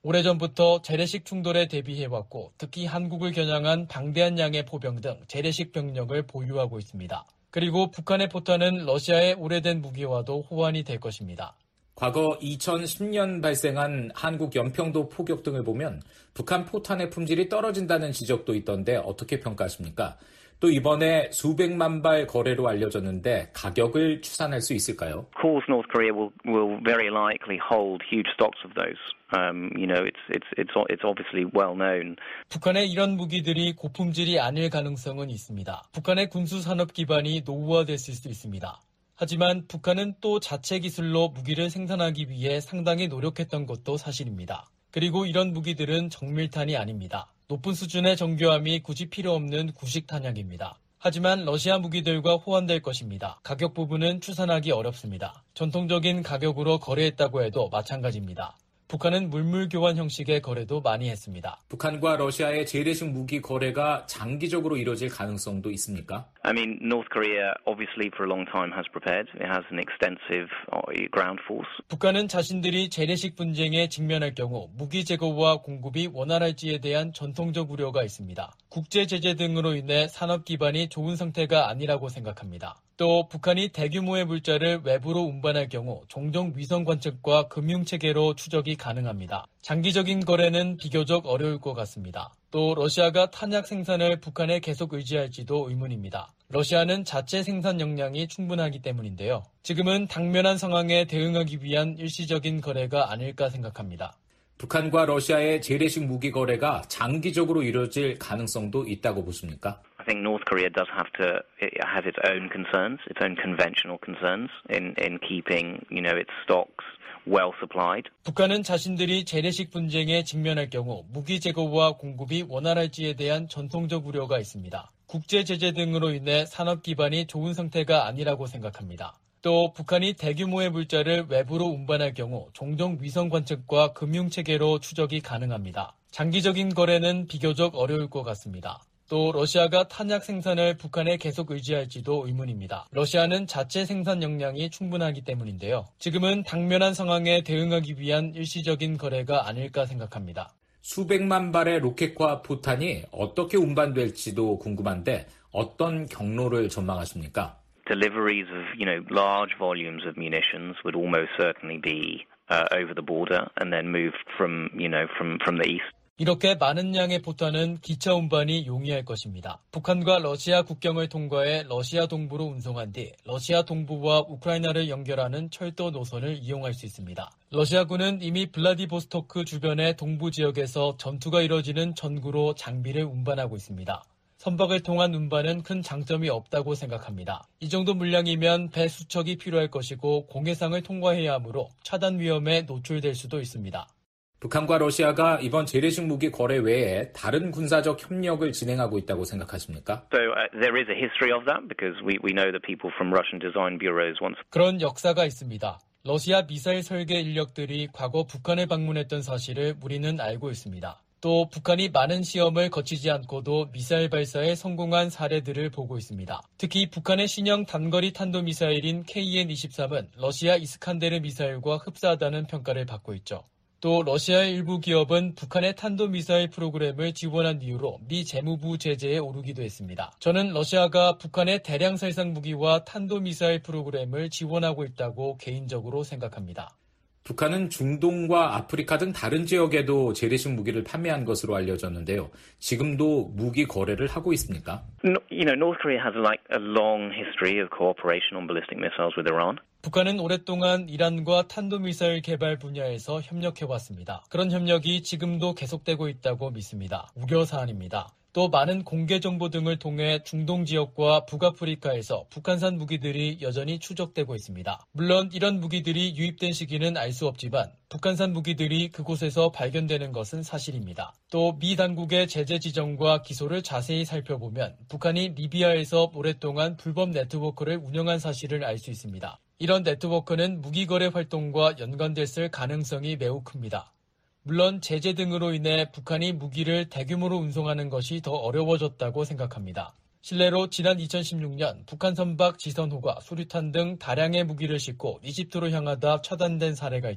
오래전부터 재래식 충돌에 대비해왔고 특히 한국을 겨냥한 방대한 양의 포병 등 재래식 병력을 보유하고 있습니다. 그리고 북한의 포탄은 러시아의 오래된 무기와도 호환이 될 것입니다. 과거 이천십 년 발생한 한국 연평도 포격 등을 보면 북한 포탄의 품질이 떨어진다는 지적도 있던데 어떻게 평가하십니까? 또 이번에 수백만 발 거래로 알려졌는데 가격을 추산할 수 있을까요? Of course, North Korea will will very likely hold huge stocks of those. Um, you know, it's it's it's it's obviously well known. 북한의 이런 무기들이 고품질이 아닐 가능성은 있습니다. 북한의 군수 산업 기반이 노후화됐을 수도 있습니다. 하지만 북한은 또 자체 기술로 무기를 생산하기 위해 상당히 노력했던 것도 사실입니다. 그리고 이런 무기들은 정밀탄이 아닙니다. 높은 수준의 정교함이 굳이 필요 없는 구식 탄약입니다. 하지만 러시아 무기들과 호환될 것입니다. 가격 부분은 추산하기 어렵습니다. 전통적인 가격으로 거래했다고 해도 마찬가지입니다. 북한은 물물 교환 형식의 거래도 많이 했습니다. 북한과 러시아의 재래식 무기 거래가 장기적으로 이뤄질 가능성도 있습니까? I mean, North Korea obviously for a long time has prepared. It has an extensive ground force. 북한은 자신들이 재래식 분쟁에 직면할 경우 무기 제거와 공급이 원활할지에 대한 전통적 우려가 있습니다. 국제 제재 등으로 인해 산업 기반이 좋은 상태가 아니라고 생각합니다. 또 북한이 대규모의 물자를 외부로 운반할 경우 종종 위성 관측과 금융체계로 추적이 가능합니다. 장기적인 거래는 비교적 어려울 것 같습니다. 또 러시아가 탄약 생산을 북한에 계속 의지할지도 의문입니다. 러시아는 자체 생산 역량이 충분하기 때문인데요. 지금은 당면한 상황에 대응하기 위한 일시적인 거래가 아닐까 생각합니다. 북한과 러시아의 재래식 무기 거래가 장기적으로 이루어질 가능성도 있다고 보십니까? I think North Korea does have to have its own concerns, its own conventional concerns in in keeping, you know, its stocks well supplied. 북한은 자신들이 재래식 분쟁에 직면할 경우 무기 제거와 공급이 원활할지에 대한 전통적 우려가 있습니다. 국제 제재 등으로 인해 산업 기반이 좋은 상태가 아니라고 생각합니다. 또 북한이 대규모의 물자를 외부로 운반할 경우 종종 위성 관측과 금융체계로 추적이 가능합니다. 장기적인 거래는 비교적 어려울 것 같습니다. 또 러시아가 탄약 생산을 북한에 계속 의지할지도 의문입니다. 러시아는 자체 생산 역량이 충분하기 때문인데요. 지금은 당면한 상황에 대응하기 위한 일시적인 거래가 아닐까 생각합니다. 수백만 발의 로켓과 포탄이 어떻게 운반될지도 궁금한데 어떤 경로를 전망하십니까? Deliveries of, you know, large volumes of munitions would almost certainly be uh, over the border and then move from, you know, from from the east. 이렇게 많은 양의 포탄은 기차 운반이 용이할 것입니다. 북한과 러시아 국경을 통과해 러시아 동부로 운송한 뒤 러시아 동부와 우크라이나를 연결하는 철도 노선을 이용할 수 있습니다. 러시아군은 이미 블라디보스토크 주변의 동부 지역에서 전투가 이뤄지는 전구로 장비를 운반하고 있습니다. 선박을 통한 운반은 큰 장점이 없다고 생각합니다. 이 정도 물량이면 배 수척이 필요할 것이고 공해상을 통과해야 하므로 차단 위험에 노출될 수도 있습니다. 북한과 러시아가 이번 재래식 무기 거래 외에 다른 군사적 협력을 진행하고 있다고 생각하십니까? So uh, there is a history of that because we we know that people from Russian design bureaus once. 그런 역사가 있습니다. 러시아 미사일 설계 인력들이 과거 북한을 방문했던 사실을 우리는 알고 있습니다. 또 북한이 많은 시험을 거치지 않고도 미사일 발사에 성공한 사례들을 보고 있습니다. 특히 북한의 신형 단거리 탄도미사일인 케이엔 이십삼은 러시아 이스칸데르 미사일과 흡사하다는 평가를 받고 있죠. 또 러시아의 일부 기업은 북한의 탄도미사일 프로그램을 지원한 이유로 미 재무부 제재에 오르기도 했습니다. 저는 러시아가 북한의 대량 살상 무기와 탄도미사일 프로그램을 지원하고 있다고 개인적으로 생각합니다. 북한은 중동과 아프리카 등 다른 지역에도 재래식 무기를 판매한 것으로 알려졌는데요. 지금도 무기 거래를 하고 있습니까? No, you know, North Korea has like a long history of cooperation on ballistic missiles with Iran. 북한은 오랫동안 이란과 탄도미사일 개발 분야에서 협력해왔습니다. 그런 협력이 지금도 계속되고 있다고 믿습니다. 우려사안입니다. 또 많은 공개 정보 등을 통해 중동 지역과 북아프리카에서 북한산 무기들이 여전히 추적되고 있습니다. 물론 이런 무기들이 유입된 시기는 알 수 없지만 북한산 무기들이 그곳에서 발견되는 것은 사실입니다. 또 미 당국의 제재 지정과 기소를 자세히 살펴보면 북한이 리비아에서 오랫동안 불법 네트워크를 운영한 사실을 알 수 있습니다. 이런 네트워크는 무기 거래 활동과 연관됐을 가능성이 매우 큽니다. 물론 제재 등으로 인해 북한이 무기를 대규모로 운송하는 것이 더 어려워졌다고 생각합니다. 실례로 지난 이천십육 년 북한 선박 지선호가 수류탄 등 다량의 무기를 싣고 이집트로 향하다 차단된 사례가 있죠.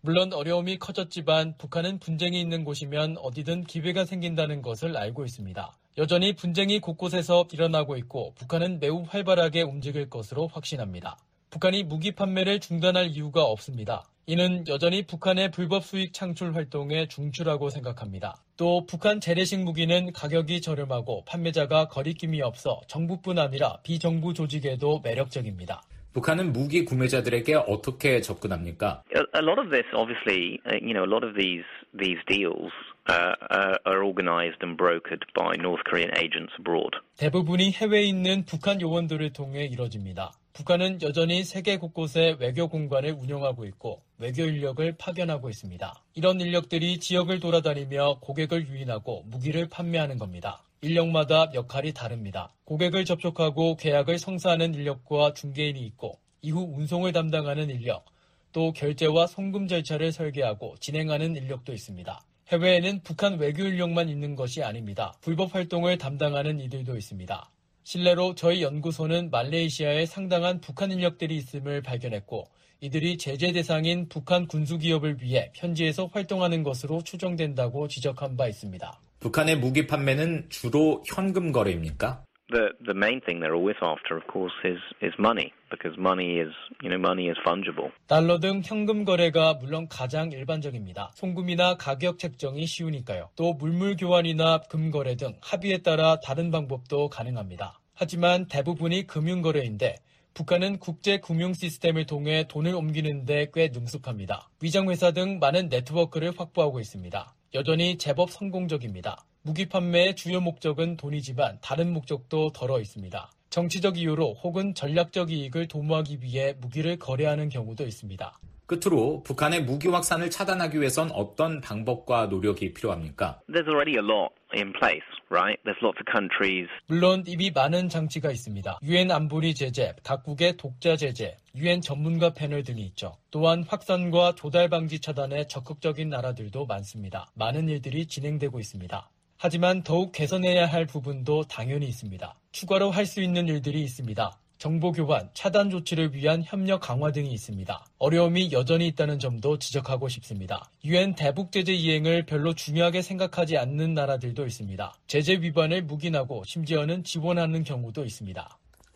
물론 어려움이 커졌지만 북한은 분쟁이 있는 곳이면 어디든 기회가 생긴다는 것을 알고 있습니다. 여전히 분쟁이 곳곳에서 일어나고 있고 북한은 매우 활발하게 움직일 것으로 확신합니다. 북한이 무기 판매를 중단할 이유가 없습니다. 이는 여전히 북한의 불법 수익 창출 활동에 중추라고 생각합니다. 또 북한 재래식 무기는 가격이 저렴하고 판매자가 거리낌이 없어 정부뿐 아니라 비정부 조직에도 매력적입니다. 북한은 무기 구매자들에게 어떻게 접근합니까? A lot of this, obviously, you know, a lot of these these deals uh, are organized and brokered by North Korean agents abroad. 대부분이 해외에 있는 북한 요원들을 통해 이뤄집니다. 북한은 여전히 세계 곳곳에 외교 공간을 운영하고 있고 외교 인력을 파견하고 있습니다. 이런 인력들이 지역을 돌아다니며 고객을 유인하고 무기를 판매하는 겁니다. 인력마다 역할이 다릅니다. 고객을 접촉하고 계약을 성사하는 인력과 중개인이 있고 이후 운송을 담당하는 인력, 또 결제와 송금 절차를 설계하고 진행하는 인력도 있습니다. 해외에는 북한 외교 인력만 있는 것이 아닙니다. 불법 활동을 담당하는 이들도 있습니다. 실례로 저희 연구소는 말레이시아에 상당한 북한 인력들이 있음을 발견했고 이들이 제재 대상인 북한 군수기업을 위해 현지에서 활동하는 것으로 추정된다고 지적한 바 있습니다. 북한의 무기 판매는 주로 현금 거래입니까? The the main thing they're always after, of course, is is money, because money is, you know, money is fungible. 달러 등 현금 거래가 물론 가장 일반적입니다. 송금이나 가격 책정이 쉬우니까요. 또 물물 교환이나 금 거래 등 합의에 따라 다른 방법도 가능합니다. 하지만 대부분이 금융 거래인데 북한은 국제 금융 시스템을 통해 돈을 옮기는 데 꽤 능숙합니다. 위장회사 등 많은 네트워크를 확보하고 있습니다. 여전히 제법 성공적입니다. 무기 판매의 주요 목적은 돈이지만 다른 목적도 덜어 있습니다. 정치적 이유로 혹은 전략적 이익을 도모하기 위해 무기를 거래하는 경우도 있습니다. 끝으로 북한의 무기 확산을 차단하기 위해선 어떤 방법과 노력이 필요합니까? There's already a lot in place, right? There's lots of countries. 물론 이미 많은 장치가 있습니다. 유엔 안보리 제재, 각국의 독자 제재, 유엔 전문가 패널 등이 있죠. 또한 확산과 조달 방지 차단에 적극적인 나라들도 많습니다. 많은 일들이 진행되고 있습니다. 하지만 더욱 개선해야 할 부분도 당연히 있습니다. 추가로 할 수 있는 일들이 있습니다. 정보 교환, 차단 조치를 위한 협력 강화 등이 있습니다. 어려움이 여전히 있다는 점도 지적하고 싶습니다. 유엔 대북 제재 이행을 별로 중요하게 생각하지 않는 나라들도 있습니다. 제재 위반을 묵인하고 심지어는 지원하는 경우도 있습니다.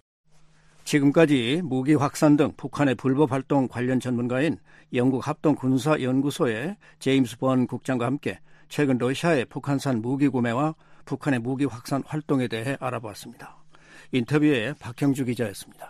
지금까지 무기 확산 등 북한의 불법 활동 관련 전문가인 영국 합동군사연구소의 제임스 번 국장과 함께 최근 러시아의 북한산 무기 구매와 북한의 무기 확산 활동에 대해 알아보았습니다. 인터뷰에 박형주 기자였습니다.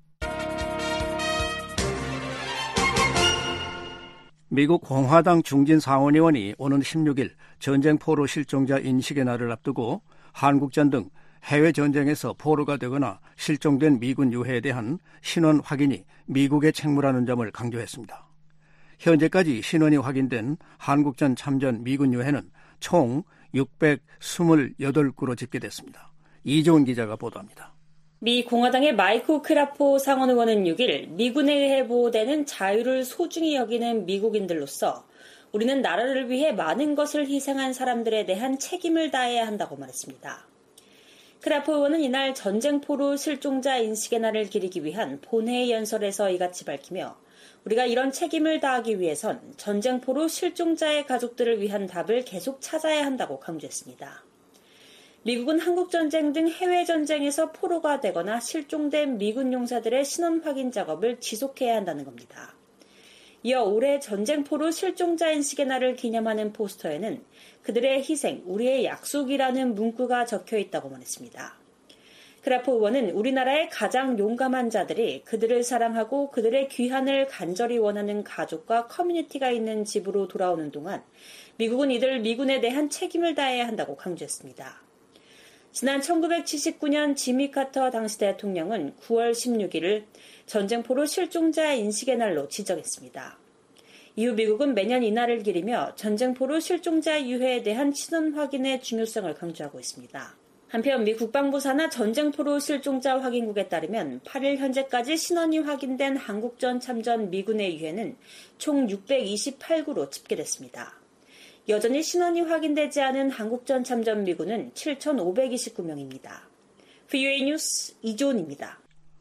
미국 공화당 중진 상원의원이 오는 십육 일 전쟁 포로 실종자 인식의 날을 앞두고 한국전 등 해외 전쟁에서 포로가 되거나 실종된 미군 유해에 대한 신원 확인이 미국의 책무라는 점을 강조했습니다. 현재까지 신원이 확인된 한국전 참전 미군 유해는 총 육백이십팔 구로 집계됐습니다. 이종훈 기자가 보도합니다. 미 공화당의 마이크 크라포 상원 의원은 육 일 미군에 의해 보호되는 자유를 소중히 여기는 미국인들로서 우리는 나라를 위해 많은 것을 희생한 사람들에 대한 책임을 다해야 한다고 말했습니다. 크라포 의원은 이날 전쟁포로 실종자 인식의 날을 기리기 위한 본회의 연설에서 이같이 밝히며 우리가 이런 책임을 다하기 위해선 전쟁포로 실종자의 가족들을 위한 답을 계속 찾아야 한다고 강조했습니다. 미국은 한국전쟁 등 해외전쟁에서 포로가 되거나 실종된 미군 용사들의 신원 확인 작업을 지속해야 한다는 겁니다. 이어 올해 전쟁포로 실종자 인식의 날을 기념하는 포스터에는 그들의 희생, 우리의 약속이라는 문구가 적혀 있다고 말했습니다. 크라포 의원은 우리나라의 가장 용감한 자들이 그들을 사랑하고 그들의 귀환을 간절히 원하는 가족과 커뮤니티가 있는 집으로 돌아오는 동안 미국은 이들 미군에 대한 책임을 다해야 한다고 강조했습니다. 지난 천구백칠십구 년 지미 카터 당시 대통령은 구월 십육일을 전쟁포로 실종자 인식의 날로 지정했습니다. 이후 미국은 매년 이날을 기리며 전쟁포로 실종자 유해에 대한 신원 확인의 중요성을 강조하고 있습니다. 한편 미 국방부 산하 전쟁포로 실종자 확인국에 따르면 팔 일 현재까지 신원이 확인된 한국전 참전 미군의 유해는 총 육백이십팔 구로 집계됐습니다. 여전히 신원이 확인되지 않은 한국전 참전 미군은 칠천오백이십구 명입니다. 브이오에이 뉴스 이조은입니다.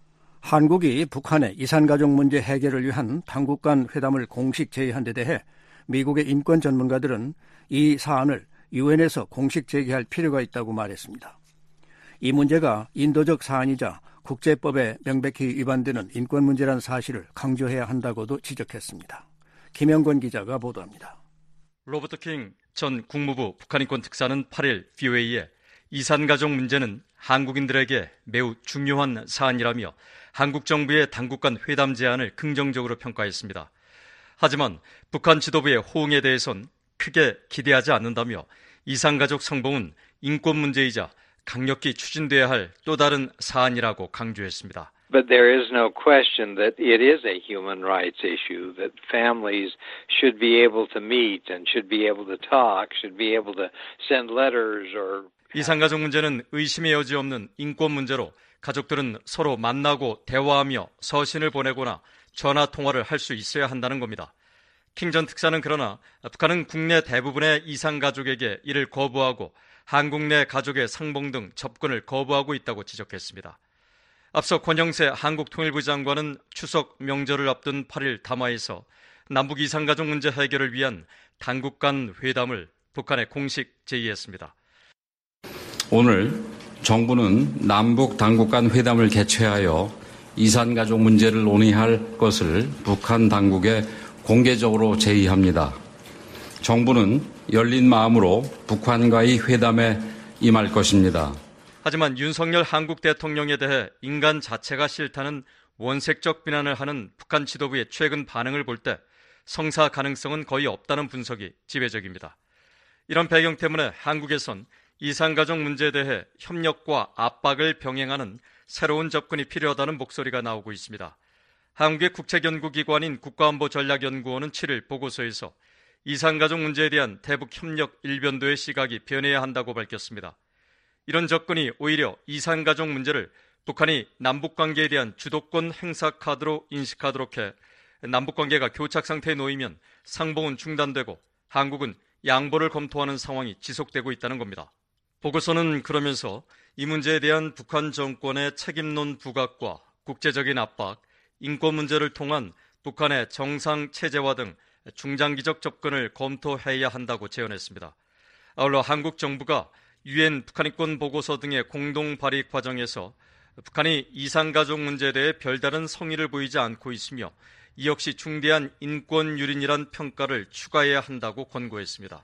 한국이 북한의 이산가족 문제 해결을 위한 당국 간 회담을 공식 제의한 데 대해 미국의 인권 전문가들은 이 사안을 유엔에서 공식 제기할 필요가 있다고 말했습니다. 이 문제가 인도적 사안이자 국제법에 명백히 위반되는 인권 문제란 사실을 강조해야 한다고도 지적했습니다. 김영권 기자가 보도합니다. 로버트 킹 전 국무부 북한인권 특사는 팔 일 브이오에이에 이산가족 문제는 한국인들에게 매우 중요한 사안이라며 한국 정부의 당국 간 회담 제안을 긍정적으로 평가했습니다. 하지만 북한 지도부의 호응에 대해선 크게 기대하지 않는다며 이산가족 성봉은 인권 문제이자 강력히 추진돼야 할 또 다른 사안이라고 강조했습니다. But there is no question that it is a human rights issue, that families should be able to meet and should be able to talk, should be able to send letters or 이산가족 문제는 의심의 여지 없는 인권 문제로 가족들은 서로 만나고 대화하며 서신을 보내거나 전화 통화를 할 수 있어야 한다는 겁니다. 킹 전 특사는 그러나 북한은 국내 대부분의 이산가족에게 이를 거부하고 한국 내 가족의 상봉 등 접근을 거부하고 있다고 지적했습니다. 앞서 권영세 한국통일부 장관은 추석 명절을 앞둔 팔 일 담화에서 남북 이산가족 문제 해결을 위한 당국 간 회담을 북한에 공식 제의했습니다. 오늘 정부는 남북 당국 간 회담을 개최하여 이산가족 문제를 논의할 것을 북한 당국에 공개적으로 제의합니다. 정부는 열린 마음으로 북한과의 회담에 임할 것입니다. 하지만 윤석열 한국 대통령에 대해 인간 자체가 싫다는 원색적 비난을 하는 북한 지도부의 최근 반응을 볼 때 성사 가능성은 거의 없다는 분석이 지배적입니다. 이런 배경 때문에 한국에선 이산가족 문제에 대해 협력과 압박을 병행하는 새로운 접근이 필요하다는 목소리가 나오고 있습니다. 한국의 국책연구기관인 국가안보전략연구원은 칠 일 보고서에서 이산가족 문제에 대한 대북 협력 일변도의 시각이 변해야 한다고 밝혔습니다. 이런 접근이 오히려 이산가족 문제를 북한이 남북관계에 대한 주도권 행사 카드로 인식하도록 해 남북관계가 교착 상태에 놓이면 상봉은 중단되고 한국은 양보를 검토하는 상황이 지속되고 있다는 겁니다. 보고서는 그러면서 이 문제에 대한 북한 정권의 책임론 부각과 국제적인 압박, 인권 문제를 통한 북한의 정상 체제화 등 중장기적 접근을 검토해야 한다고 제언했습니다. 아울러 한국 정부가 유엔 북한인권 보고서 등의 공동 발의 과정에서 북한이 이산가족 문제에 대해 별다른 성의를 보이지 않고 있으며 이 역시 중대한 인권 유린이란 평가를 추가해야 한다고 권고했습니다.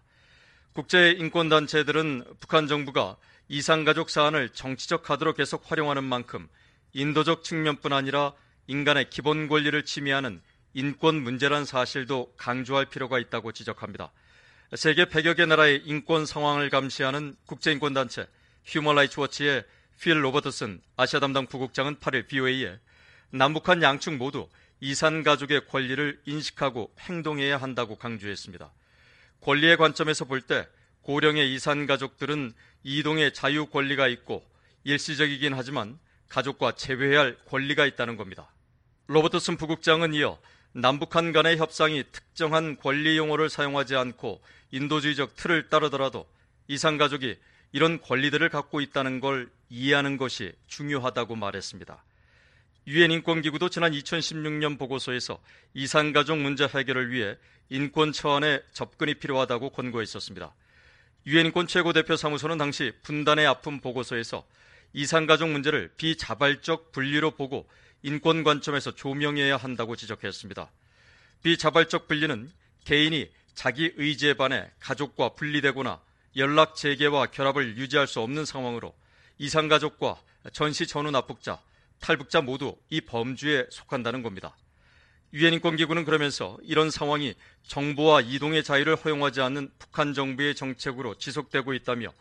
국제인권단체들은 북한 정부가 이산가족 사안을 정치적 카드로 계속 활용하는 만큼 인도적 측면뿐 아니라 인간의 기본 권리를 침해하는 인권 문제란 사실도 강조할 필요가 있다고 지적합니다. 세계 백여 개 나라의 인권 상황을 감시하는 국제인권단체 휴먼 라이츠 워치의 필 로버트슨 아시아 담당 부국장은 팔 일 브이오에이에 남북한 양측 모두 이산가족의 권리를 인식하고 행동해야 한다고 강조했습니다. 권리의 관점에서 볼 때 고령의 이산가족들은 이동의 자유 권리가 있고 일시적이긴 하지만 가족과 재회해야 할 권리가 있다는 겁니다. 로버트슨 부국장은 이어 남북한 간의 협상이 특정한 권리 용어를 사용하지 않고 인도주의적 틀을 따르더라도 이산가족이 이런 권리들을 갖고 있다는 걸 이해하는 것이 중요하다고 말했습니다. 유엔 인권기구도 지난 이천십육 년 보고서에서 이산가족 문제 해결을 위해 인권 차원의 접근이 필요하다고 권고했었습니다. 유엔 인권 최고대표 사무소는 당시 분단의 아픔 보고서에서 이산가족 문제를 비자발적 분리로 보고 인권 관점에서 조명해야 한다고 지적했습니다. 비자발적 분리는 개인이 자기 의지에 반해 가족과 분리되거나 연락 재개와 결합을 유지할 수 없는 상황으로 이산가족과 전시 전후 납북자, 탈북자 모두 이 범주에 속한다는 겁니다. 유엔 인권기구는 그러면서 이런 상황이 정보와 이동의 자유를 허용하지 않는 북한 정부의 정책으로 지속되고 있다며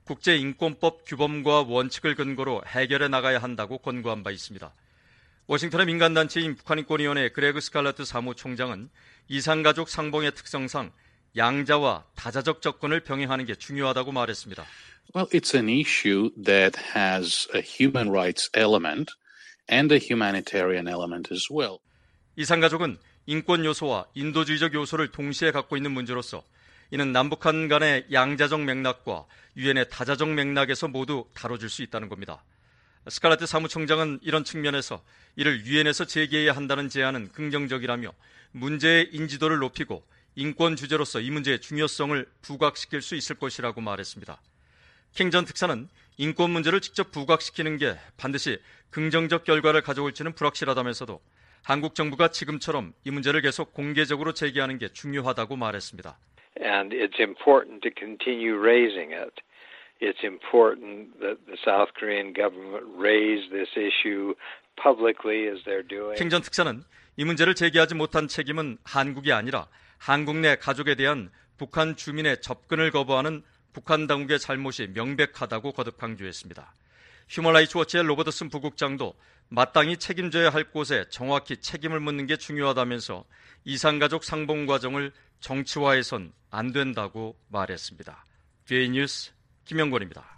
국제인권법 규범과 원칙을 근거로 해결해 나가야 한다고 권고한 바 있습니다. 워싱턴의 민간단체인 북한인권위원회 그레그 스칼러트 사무총장은 이산가족 상봉의 특성상 양자와 다자적 접근을 병행하는 게 중요하다고 말했습니다. Well, it's an issue that has a human rights element and a humanitarian element as well. 이산가족은 인권 요소와 인도주의적 요소를 동시에 갖고 있는 문제로서 이는 남북한 간의 양자적 맥락과 유엔의 다자적 맥락에서 모두 다뤄질 수 있다는 겁니다. 스칼렛트 사무총장은 이런 측면에서 이를 유엔에서 제기해야 한다는 제안은 긍정적이라며 문제의 인지도를 높이고 인권 주제로서 이 문제의 중요성을 부각시킬 수 있을 것이라고 말했습니다. 킹 전 특사는 인권 문제를 직접 부각시키는 게 반드시 긍정적 결과를 가져올지는 불확실하다면서도 한국 정부가 지금처럼 이 문제를 계속 공개적으로 제기하는 게 중요하다고 말했습니다. And it's important to continue raising it. It's important that the South Korean government raise this issue publicly as they're doing. 킹 전 특사는 이 문제를 제기하지 못한 책임은 한국이 아니라 한국 내 가족에 대한 북한 주민의 접근을 거부하는 북한 당국의 잘못이 명백하다고 거듭 강조했습니다. 휴먼라이츠 워치의 로버트슨 부국장도 마땅히 책임져야 할 곳에 정확히 책임을 묻는 게 중요하다면서 이산가족 상봉 과정을 정치화해선 안 된다고 말했습니다. 비에이 뉴스 김영권입니다.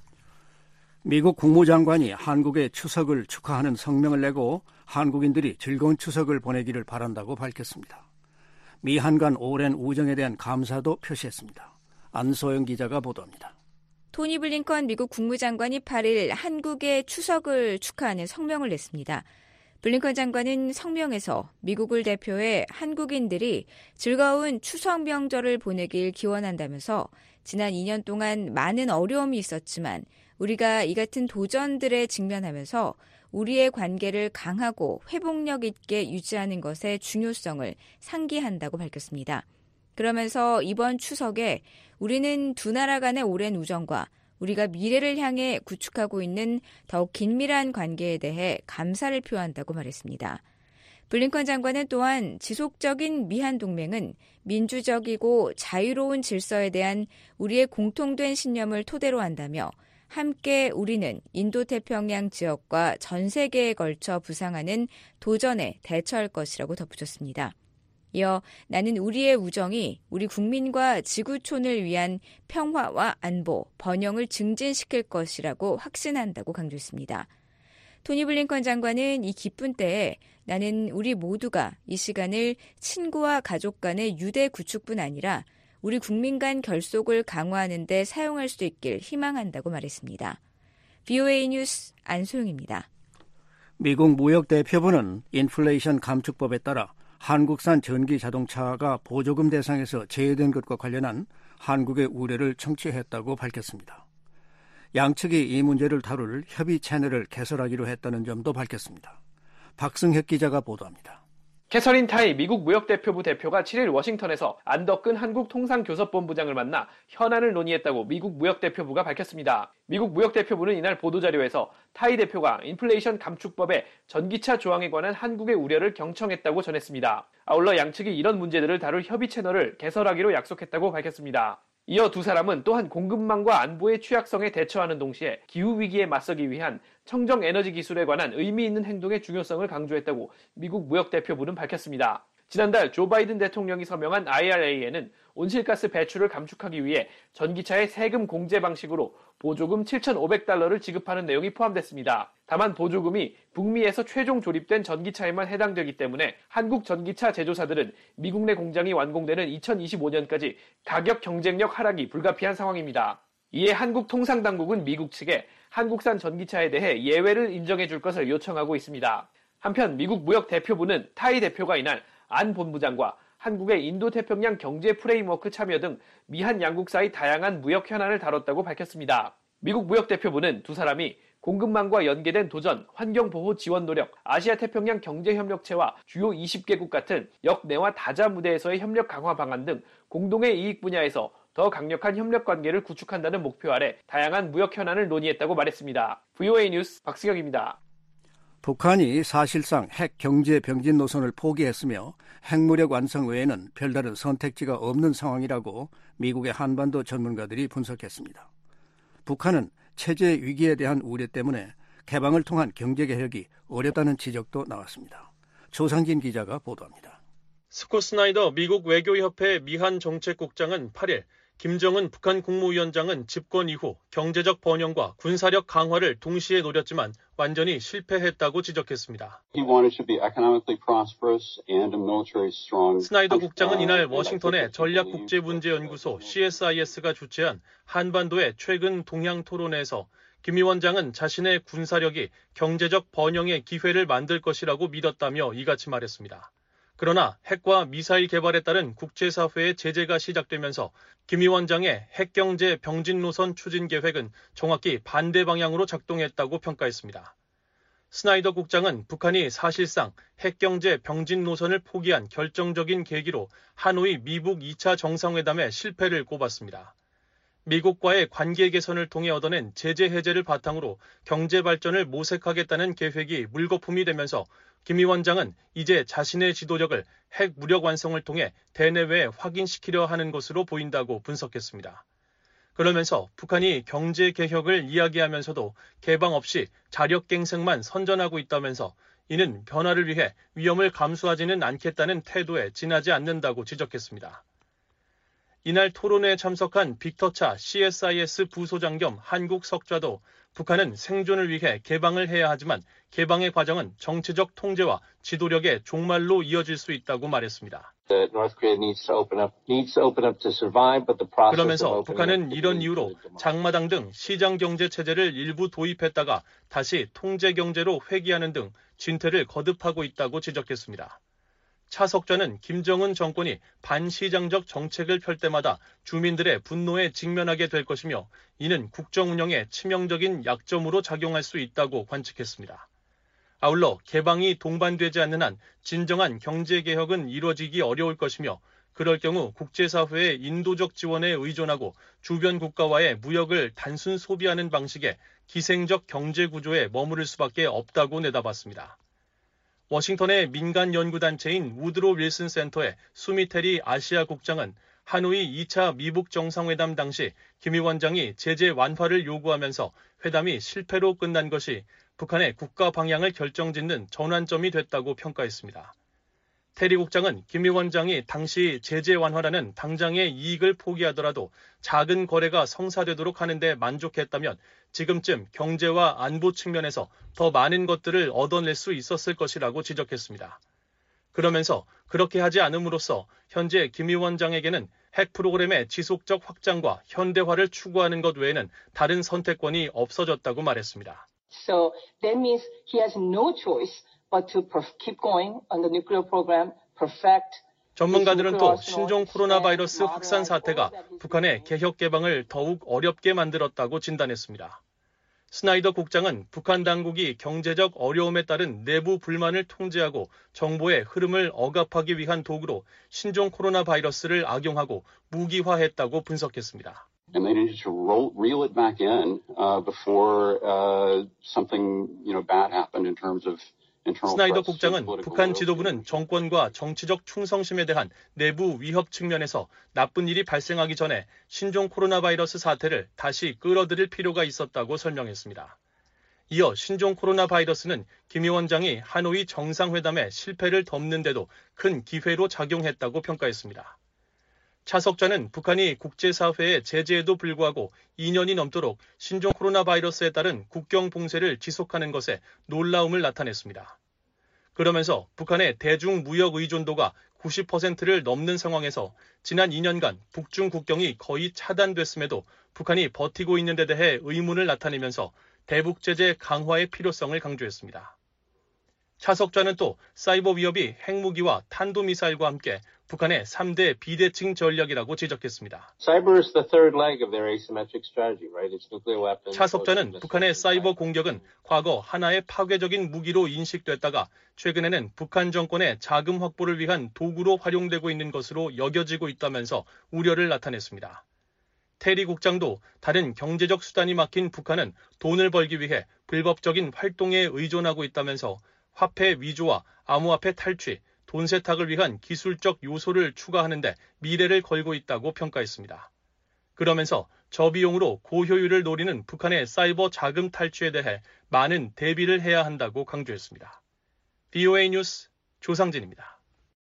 미국 국무장관이 한국의 추석을 축하하는 성명을 내고 한국인들이 즐거운 추석을 보내기를 바란다고 밝혔습니다. 미한 간 오랜 우정에 대한 감사도 표시했습니다. 안소영 기자가 보도합니다. 토니 블링컨 미국 국무장관이 팔 일 한국의 추석을 축하하는 성명을 냈습니다. 블링컨 장관은 성명에서 미국을 대표해 한국인들이 즐거운 추석 명절을 보내길 기원한다면서 지난 이 년 동안 많은 어려움이 있었지만 우리가 이 같은 도전들에 직면하면서 우리의 관계를 강하고 회복력 있게 유지하는 것의 중요성을 상기한다고 밝혔습니다. 그러면서 이번 추석에 우리는 두 나라 간의 오랜 우정과 우리가 미래를 향해 구축하고 있는 더욱 긴밀한 관계에 대해 감사를 표한다고 말했습니다. 블링컨 장관은 또한 지속적인 미한 동맹은 민주적이고 자유로운 질서에 대한 우리의 공통된 신념을 토대로 한다며 함께 우리는 인도태평양 지역과 전 세계에 걸쳐 부상하는 도전에 대처할 것이라고 덧붙였습니다. 이어 나는 우리의 우정이 우리 국민과 지구촌을 위한 평화와 안보, 번영을 증진시킬 것이라고 확신한다고 강조했습니다. 토니 블링컨 장관은 이 기쁜 때에 나는 우리 모두가 이 시간을 친구와 가족 간의 유대 구축뿐 아니라 우리 국민 간 결속을 강화하는 데 사용할 수 있길 희망한다고 말했습니다. 비오에이 뉴스 안소영입니다. 미국 무역대표부는 인플레이션 감축법에 따라 한국산 전기 자동차가 보조금 대상에서 제외된 것과 관련한 한국의 우려를 청취했다고 밝혔습니다. 양측이 이 문제를 다룰 협의 채널을 개설하기로 했다는 점도 밝혔습니다. 박승혁 기자가 보도합니다. 캐서린 타이 미국 무역대표부 대표가 칠 일 워싱턴에서 안덕근 한국통상교섭본부장을 만나 현안을 논의했다고 미국 무역대표부가 밝혔습니다. 미국 무역대표부는 이날 보도자료에서 타이 대표가 인플레이션 감축법의 전기차 조항에 관한 한국의 우려를 경청했다고 전했습니다. 아울러 양측이 이런 문제들을 다룰 협의 채널을 개설하기로 약속했다고 밝혔습니다. 이어 두 사람은 또한 공급망과 안보의 취약성에 대처하는 동시에 기후위기에 맞서기 위한 청정 에너지 기술에 관한 의미 있는 행동의 중요성을 강조했다고 미국 무역대표부는 밝혔습니다. 지난달 조 바이든 대통령이 서명한 아이알에이에는 온실가스 배출을 감축하기 위해 전기차의 세금 공제 방식으로 보조금 칠천오백 달러를 지급하는 내용이 포함됐습니다. 다만 보조금이 북미에서 최종 조립된 전기차에만 해당되기 때문에 한국 전기차 제조사들은 미국 내 공장이 완공되는 이천이십오 년까지 가격 경쟁력 하락이 불가피한 상황입니다. 이에 한국통상당국은 미국 측에 한국산 전기차에 대해 예외를 인정해 줄 것을 요청하고 있습니다. 한편 미국 무역대표부는 타이 대표가 이날 안 본부장과 한국의 인도태평양 경제 프레임워크 참여 등 미한 양국 사이 다양한 무역 현안을 다뤘다고 밝혔습니다. 미국 무역대표부는 두 사람이 공급망과 연계된 도전, 환경보호 지원 노력, 아시아태평양 경제협력체와 주요 이십 개국 같은 역내와 다자 무대에서의 협력 강화 방안 등 공동의 이익 분야에서 더 강력한 협력 관계를 구축한다는 목표 아래 다양한 무역 현안을 논의했다고 말했습니다. 브이오에이 뉴스 박승혁입니다. 북한이 사실상 핵 경제 병진 노선을 포기했으며 핵무력 완성 외에는 별다른 선택지가 없는 상황이라고 미국의 한반도 전문가들이 분석했습니다. 북한은 체제 위기에 대한 우려 때문에 개방을 통한 경제개혁이 어렵다는 지적도 나왔습니다. 조상진 기자가 보도합니다. 스콧 스나이더 미국 외교협회 미한 정책국장은 팔 일 김정은 북한 국무위원장은 집권 이후 경제적 번영과 군사력 강화를 동시에 노렸지만 완전히 실패했다고 지적했습니다. 스나이더 국장은 이날 워싱턴의 전략국제문제연구소 씨에스아이에스가 주최한 한반도의 최근 동향 토론회에서 김 위원장은 자신의 군사력이 경제적 번영의 기회를 만들 것이라고 믿었다며 이같이 말했습니다. 그러나 핵과 미사일 개발에 따른 국제사회의 제재가 시작되면서 김 위원장의 핵경제 병진 노선 추진 계획은 정확히 반대 방향으로 작동했다고 평가했습니다. 스나이더 국장은 북한이 사실상 핵경제 병진 노선을 포기한 결정적인 계기로 하노이 미북 이 차 정상회담의 실패를 꼽았습니다. 미국과의 관계 개선을 통해 얻어낸 제재 해제를 바탕으로 경제 발전을 모색하겠다는 계획이 물거품이 되면서 김 위원장은 이제 자신의 지도력을 핵 무력 완성을 통해 대내외에 확인시키려 하는 것으로 보인다고 분석했습니다. 그러면서 북한이 경제 개혁을 이야기하면서도 개방 없이 자력갱생만 선전하고 있다면서 이는 변화를 위해 위험을 감수하지는 않겠다는 태도에 지나지 않는다고 지적했습니다. 이날 토론회에 참석한 빅터차 씨에스아이에스 부소장 겸 한국 석좌도 북한은 생존을 위해 개방을 해야 하지만 개방의 과정은 정치적 통제와 지도력의 종말로 이어질 수 있다고 말했습니다. 그러면서 북한은 이런 이유로 장마당 등 시장 경제 체제를 일부 도입했다가 다시 통제 경제로 회귀하는 등 진퇴를 거듭하고 있다고 지적했습니다. 차 석좌는 김정은 정권이 반시장적 정책을 펼 때마다 주민들의 분노에 직면하게 될 것이며 이는 국정 운영에 치명적인 약점으로 작용할 수 있다고 관측했습니다. 아울러 개방이 동반되지 않는 한 진정한 경제개혁은 이루어지기 어려울 것이며 그럴 경우 국제사회의 인도적 지원에 의존하고 주변 국가와의 무역을 단순 소비하는 방식의 기생적 경제구조에 머무를 수밖에 없다고 내다봤습니다. 워싱턴의 민간 연구단체인 우드로 윌슨 센터의 수미테리 아시아 국장은 하노이 이 차 미북 정상회담 당시 김 위원장이 제재 완화를 요구하면서 회담이 실패로 끝난 것이 북한의 국가 방향을 결정짓는 전환점이 됐다고 평가했습니다. 테리 국장은 김 위원장이 당시 제재 완화라는 당장의 이익을 포기하더라도 작은 거래가 성사되도록 하는 데 만족했다면 지금쯤 경제와 안보 측면에서 더 많은 것들을 얻어낼 수 있었을 것이라고 지적했습니다. 그러면서 그렇게 하지 않음으로써 현재 김 위원장에게는 핵 프로그램의 지속적 확장과 현대화를 추구하는 것 외에는 다른 선택권이 없어졌다고 말했습니다. So that means he has no choice but to keep going on the nuclear program, perfect. 전문가들은 또 신종 코로나 바이러스 확산 사태가 북한의 개혁 개방을 더욱 어렵게 만들었다고 진단했습니다. 스나이더 국장은 북한 당국이 경제적 어려움에 따른 내부 불만을 통제하고 정보의 흐름을 억압하기 위한 도구로 신종 코로나 바이러스를 악용하고 무기화했다고 분석했습니다. And they needed to roll, reel it back in uh, before uh, something, you know, bad happened in terms of internal 스나이더 threats. 국장은 북한 지도부는 정권과 정치적 충성심에 대한 내부 위협 측면에서 나쁜 일이 발생하기 전에 신종 코로나 바이러스 사태를 다시 끌어들일 필요가 있었다고 설명했습니다. 이어 신종 코로나 바이러스는 김 위원장이 하노이 정상회담의 실패를 덮는 데도 큰 기회로 작용했다고 평가했습니다. 차석자는 북한이 국제사회의 제재에도 불구하고 이 년이 넘도록 신종 코로나 바이러스에 따른 국경 봉쇄를 지속하는 것에 놀라움을 나타냈습니다. 그러면서 북한의 대중 무역 의존도가 구십 퍼센트를 넘는 상황에서 지난 이 년간 북중 국경이 거의 차단됐음에도 북한이 버티고 있는 데 대해 의문을 나타내면서 대북 제재 강화의 필요성을 강조했습니다. 차석자는 또 사이버 위협이 핵무기와 탄도미사일과 함께 북한의 삼 대 비대칭 전략이라고 지적했습니다. 차석자는 북한의 사이버 공격은 과거 하나의 파괴적인 무기로 인식됐다가 최근에는 북한 정권의 자금 확보를 위한 도구로 활용되고 있는 것으로 여겨지고 있다면서 우려를 나타냈습니다. 테리 국장도 다른 경제적 수단이 막힌 북한은 돈을 벌기 위해 불법적인 활동에 의존하고 있다면서 화폐 위조와 암호화폐 탈취, 돈 세탁을 위한 기술적 요소를 추가하는데 미래를 걸고 있다고 평가했습니다. 그러면서 저비용으로 고효율을 노리는 북한의 사이버 자금 탈취에 대해 많은 대비를 해야 한다고 강조했습니다. 비오에이 뉴스 조상진입니다.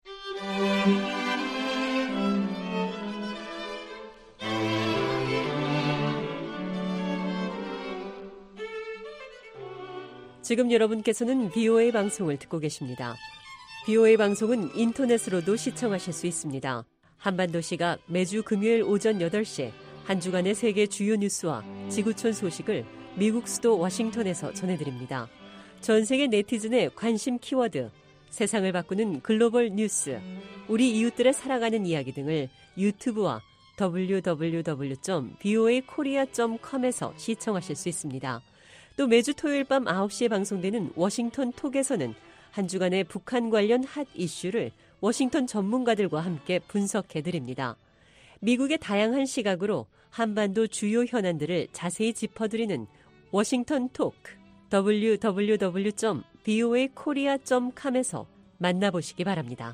지금 여러분께서는 비오에이 방송을 듣고 계십니다. 비오에이 방송은 인터넷으로도 시청하실 수 있습니다. 한반도시가 매주 금요일 오전 여덟 시에 한 주간의 세계 주요 뉴스와 지구촌 소식을 미국 수도 워싱턴에서 전해드립니다. 전 세계 네티즌의 관심 키워드, 세상을 바꾸는 글로벌 뉴스, 우리 이웃들의 살아가는 이야기 등을 유튜브와 더블유 더블유 더블유 점 브이오에이 코리아 점 컴에서 시청하실 수 있습니다. 또 매주 토요일 밤 아홉 시에 방송되는 워싱턴 톡에서는 한 주간의 북한 관련 핫 이슈를 워싱턴 전문가들과 함께 분석해드립니다. 미국의 다양한 시각으로 한반도 주요 현안들을 자세히 짚어드리는 워싱턴 톡, 더블유 더블유 더블유 점 브이오에이 코리아 점 컴에서 만나보시기 바랍니다.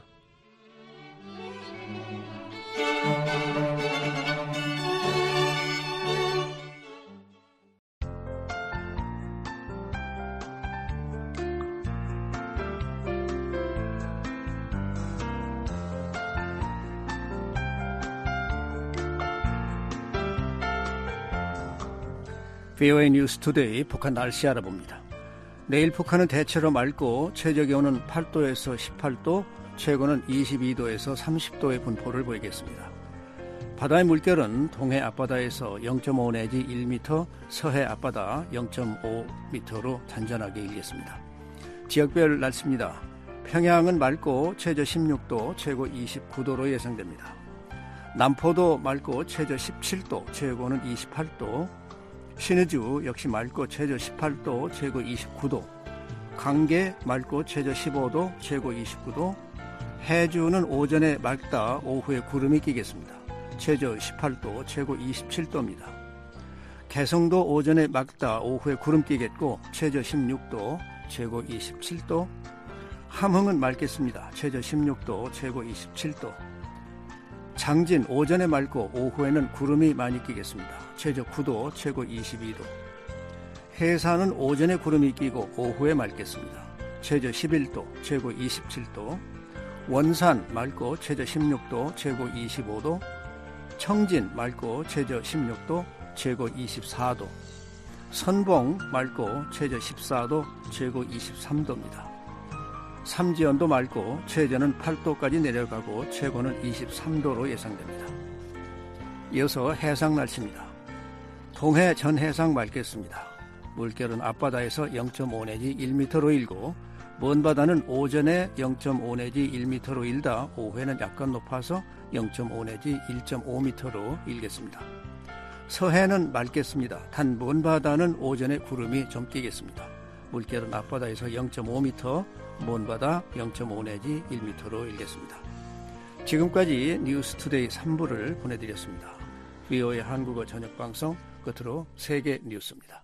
브이오에이 뉴스 투데이 북한 날씨 알아봅니다. 내일 북한은 대체로 맑고 최저기온은 팔 도에서 십팔 도, 최고는 이십이 도에서 삼십 도의 분포를 보이겠습니다. 바다의 물결은 동해 앞바다에서 영 점 오 내지 일 미터, 서해 앞바다 영 점 오 미터로 잔잔하게 일겠습니다. 지역별 날씨입니다. 평양은 맑고 최저 십육 도, 최고 이십구 도로 예상됩니다. 남포도 맑고 최저 십칠 도, 최고는 이십팔 도, 신의주 역시 맑고 최저 십팔 도, 최고 이십구 도, 강계 맑고 최저 십오 도, 최고 이십구 도, 해주는 오전에 맑다, 오후에 구름이 끼겠습니다. 최저 십팔 도, 최고 이십칠 도입니다. 개성도 오전에 맑다, 오후에 구름 끼겠고 최저 십육 도, 최고 이십칠 도, 함흥은 맑겠습니다. 최저 십육 도, 최고 이십칠 도, 장진 오전에 맑고 오후에는 구름이 많이 끼겠습니다. 최저 구 도, 최고 이십이 도. 해산은 오전에 구름이 끼고 오후에 맑겠습니다. 최저 십일 도, 최고 이십칠 도. 원산 맑고 최저 십육 도, 최고 이십오 도. 청진 맑고 최저 십육 도, 최고 이십사 도. 선봉 맑고 최저 십사 도, 최고 이십삼 도입니다. 삼지연도 맑고 최저는 팔 도까지 내려가고 최고는 이십삼 도로 예상됩니다. 이어서 해상 날씨입니다. 동해 전 해상 맑겠습니다. 물결은 앞바다에서 영 점 오 내지 일 미터로 일고 먼 바다는 오전에 영 점 오 내지 일 미터로 일다 오후에는 약간 높아서 영 점 오 내지 일 점 오 미터로 일겠습니다. 서해는 맑겠습니다. 단 먼 바다는 오전에 구름이 좀 끼겠습니다. 물결은 앞바다에서 영 점 오 미터, 먼 바다 영 점 오 내지 일 미터로 일겠습니다. 지금까지 뉴스투데이 삼 부를 보내드렸습니다. 브이오에이 한국어 저녁방송 끝으로 세계 뉴스입니다.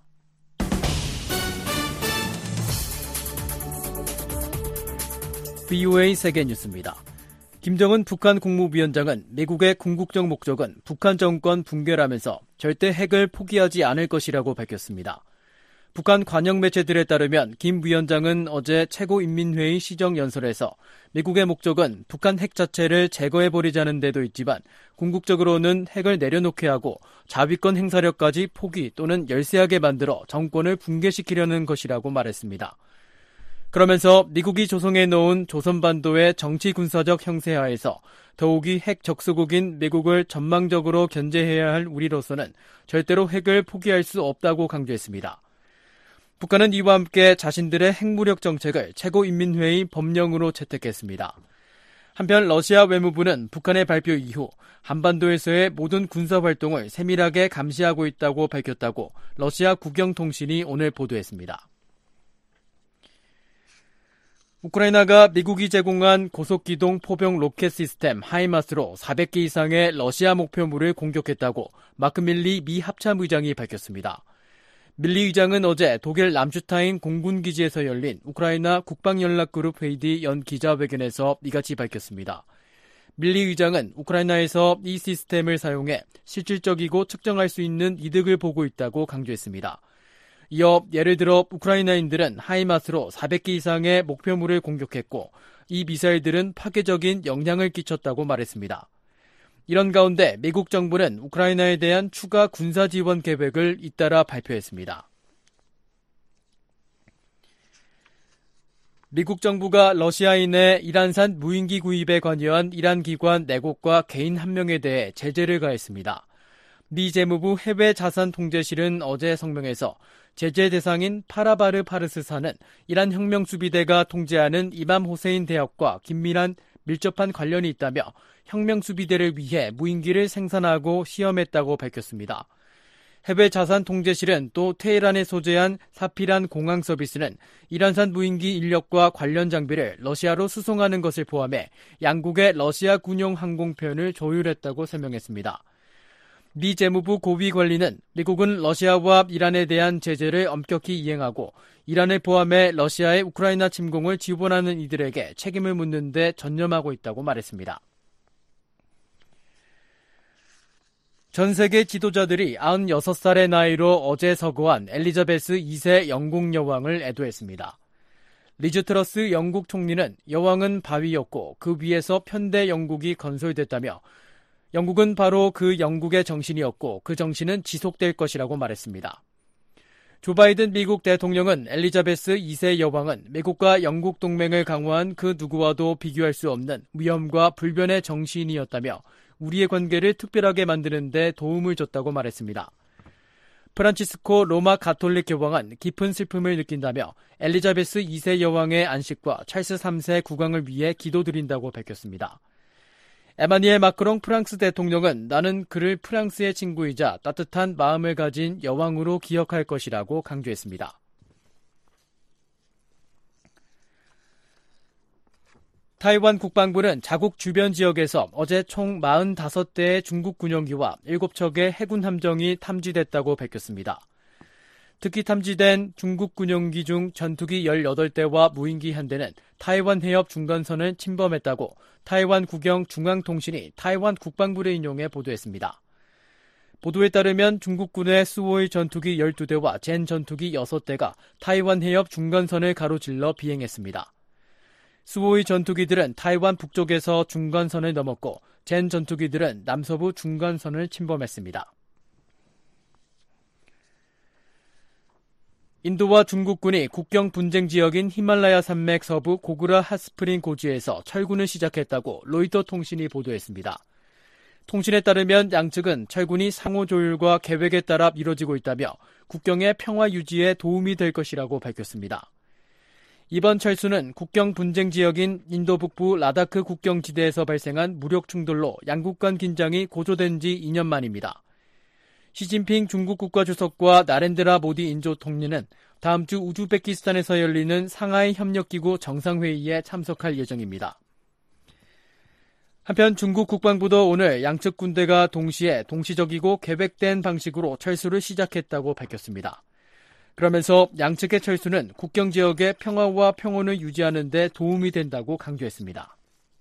브이오에이 세계 뉴스입니다. 김정은 북한 국무위원장은 미국의 궁극적 목적은 북한 정권 붕괴라면서 절대 핵을 포기하지 않을 것이라고 밝혔습니다. 북한 관영 매체들에 따르면 김 위원장은 어제 최고인민회의 시정연설에서 미국의 목적은 북한 핵 자체를 제거해버리자는 데도 있지만 궁극적으로는 핵을 내려놓게 하고 자위권 행사력까지 포기 또는 열세하게 만들어 정권을 붕괴시키려는 것이라고 말했습니다. 그러면서 미국이 조성해 놓은 조선반도의 정치 군사적 형세하에서 더욱이 핵 적수국인 미국을 전망적으로 견제해야 할 우리로서는 절대로 핵을 포기할 수 없다고 강조했습니다. 북한은 이와 함께 자신들의 핵무력 정책을 최고인민회의 법령으로 채택했습니다. 한편 러시아 외무부는 북한의 발표 이후 한반도에서의 모든 군사활동을 세밀하게 감시하고 있다고 밝혔다고 러시아 국영통신이 오늘 보도했습니다. 우크라이나가 미국이 제공한 고속기동 포병 로켓 시스템 하이마스로 사백 개 이상의 러시아 목표물을 공격했다고 마크 밀리 미 합참의장이 밝혔습니다. 밀리 의장은 어제 독일 람슈타인 공군기지에서 열린 우크라이나 국방연락그룹 회의 뒤 연 기자회견에서 이같이 밝혔습니다. 밀리 의장은 우크라이나에서 이 시스템을 사용해 실질적이고 측정할 수 있는 이득을 보고 있다고 강조했습니다. 이어 예를 들어 우크라이나인들은 하이마스로 사백 개 이상의 목표물을 공격했고 이 미사일들은 파괴적인 영향을 끼쳤다고 말했습니다. 이런 가운데 미국 정부는 우크라이나에 대한 추가 군사 지원 계획을 잇따라 발표했습니다. 미국 정부가 러시아인의 이란산 무인기 구입에 관여한 이란 기관 네 곳과 개인 한 명에 대해 제재를 가했습니다. 미 재무부 해외자산통제실은 어제 성명에서 제재 대상인 파라바르 파르스사는 이란 혁명수비대가 통제하는 이맘 호세인 대학과 긴밀한 밀접한 관련이 있다며 혁명수비대를 위해 무인기를 생산하고 시험했다고 밝혔습니다. 해외 자산 통제실은 또 테헤란에 소재한 사피란 공항 서비스는 이란산 무인기 인력과 관련 장비를 러시아로 수송하는 것을 포함해 양국의 러시아 군용 항공편을 조율했다고 설명했습니다. 미 재무부 고위 관리는 미국은 러시아와 이란에 대한 제재를 엄격히 이행하고 이란을 포함해 러시아의 우크라이나 침공을 지원하는 이들에게 책임을 묻는 데 전념하고 있다고 말했습니다. 전 세계 지도자들이 아흔여섯 살의 나이로 어제 서거한 엘리자베스 이 세 영국 여왕을 애도했습니다. 리즈 트러스 영국 총리는 여왕은 바위였고 그 위에서 편대 영국이 건설됐다며 영국은 바로 그 영국의 정신이었고 그 정신은 지속될 것이라고 말했습니다. 조 바이든 미국 대통령은 엘리자베스 이 세 여왕은 미국과 영국 동맹을 강화한 그 누구와도 비교할 수 없는 위엄과 불변의 정신이었다며 우리의 관계를 특별하게 만드는 데 도움을 줬다고 말했습니다. 프란치스코 로마 가톨릭 교황은 깊은 슬픔을 느낀다며 엘리자베스 이 세 여왕의 안식과 찰스 삼 세 국왕을 위해 기도드린다고 밝혔습니다. 에마니엘 마크롱 프랑스 대통령은 나는 그를 프랑스의 친구이자 따뜻한 마음을 가진 여왕으로 기억할 것이라고 강조했습니다. 타이완 국방부는 자국 주변 지역에서 어제 총 사십오 대의 중국 군용기와 일곱 척의 해군 함정이 탐지됐다고 밝혔습니다. 특히 탐지된 중국 군용기 중 전투기 열여덟 대와 무인기 한 대는 타이완 해협 중간선을 침범했다고 타이완 국영 중앙통신이 타이완 국방부를 인용해 보도했습니다. 보도에 따르면 중국군의 수호의 전투기 열두 대와 젠 전투기 여섯 대가 타이완 해협 중간선을 가로질러 비행했습니다. 수호의 전투기들은 타이완 북쪽에서 중간선을 넘었고 젠 전투기들은 남서부 중간선을 침범했습니다. 인도와 중국군이 국경 분쟁 지역인 히말라야 산맥 서부 고그라 핫스프링 고지에서 철군을 시작했다고 로이터 통신이 보도했습니다. 통신에 따르면 양측은 철군이 상호 조율과 계획에 따라 이뤄지고 있다며 국경의 평화 유지에 도움이 될 것이라고 밝혔습니다. 이번 철수는 국경 분쟁 지역인 인도 북부 라다크 국경지대에서 발생한 무력 충돌로 양국 간 긴장이 고조된 지 이 년 만입니다. 시진핑 중국 국가주석과 나렌드라 모디 인도 총리는 다음 주 우즈베키스탄에서 열리는 상하이 협력기구 정상회의에 참석할 예정입니다. 한편 중국 국방부도 오늘 양측 군대가 동시에 동시적이고 계획된 방식으로 철수를 시작했다고 밝혔습니다. 그러면서 양측의 철수는 국경 지역의 평화와 평온을 유지하는 데 도움이 된다고 강조했습니다.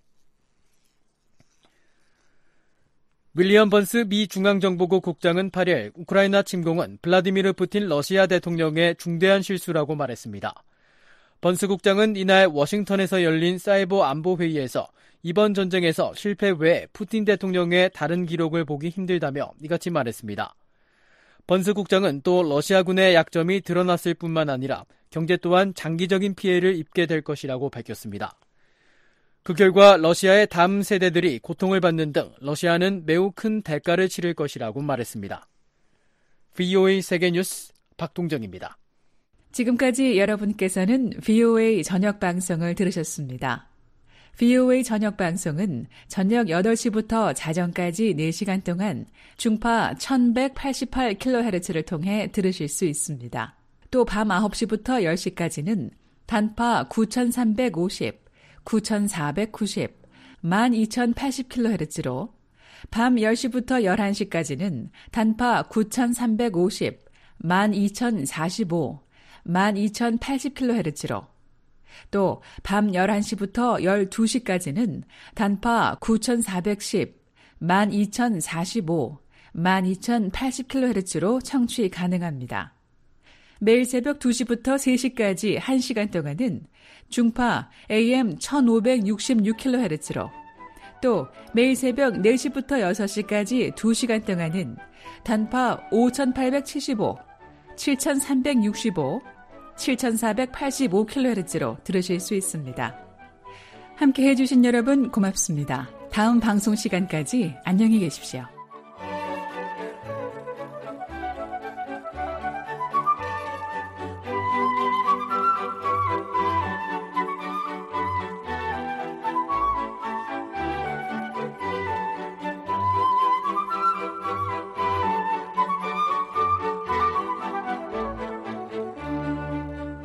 윌리엄 번스 미 중앙정보국 국장은 팔 일 우크라이나 침공은 블라디미르 푸틴 러시아 대통령의 중대한 실수라고 말했습니다. 번스 국장은 이날 워싱턴에서 열린 사이버 안보회의에서 이번 전쟁에서 실패 외에 푸틴 대통령의 다른 기록을 보기 힘들다며 이같이 말했습니다. 번스 국장은 또 러시아군의 약점이 드러났을 뿐만 아니라 경제 또한 장기적인 피해를 입게 될 것이라고 밝혔습니다. 그 결과 러시아의 다음 세대들이 고통을 받는 등 러시아는 매우 큰 대가를 치를 것이라고 말했습니다. 브이오에이 세계뉴스 박동정입니다. 지금까지 여러분께서는 브이오에이 저녁 방송을 들으셨습니다. 브이오에이 저녁 방송은 저녁 여덟 시부터 자정까지 네 시간 동안 중파 천백팔십팔 킬로헤르츠를 통해 들으실 수 있습니다. 또 밤 아홉 시부터 열 시까지는 단파 구천삼백오십, 구천사백구십, 만 이천팔십 킬로헤르츠로 밤 열 시부터 열한 시까지는 단파 구천삼백오십, 만 이천사십오, 만 이천팔십 킬로헤르츠로 또 밤 열한 시부터 열두 시까지는 단파 구천사백십, 만 이천사십오, 만 이천팔십 킬로헤르츠로 청취 가능합니다. 매일 새벽 두 시부터 세 시까지 한 시간 동안은 중파 에이엠 천오백육십육 킬로헤르츠로 또 매일 새벽 네 시부터 여섯 시까지 두 시간 동안은 단파 오천팔백칠십오, 칠천삼백육십오, 칠천사백팔십오 킬로헤르츠로 들으실 수 있습니다. 함께 해주신 여러분 고맙습니다. 다음 방송 시간까지 안녕히 계십시오.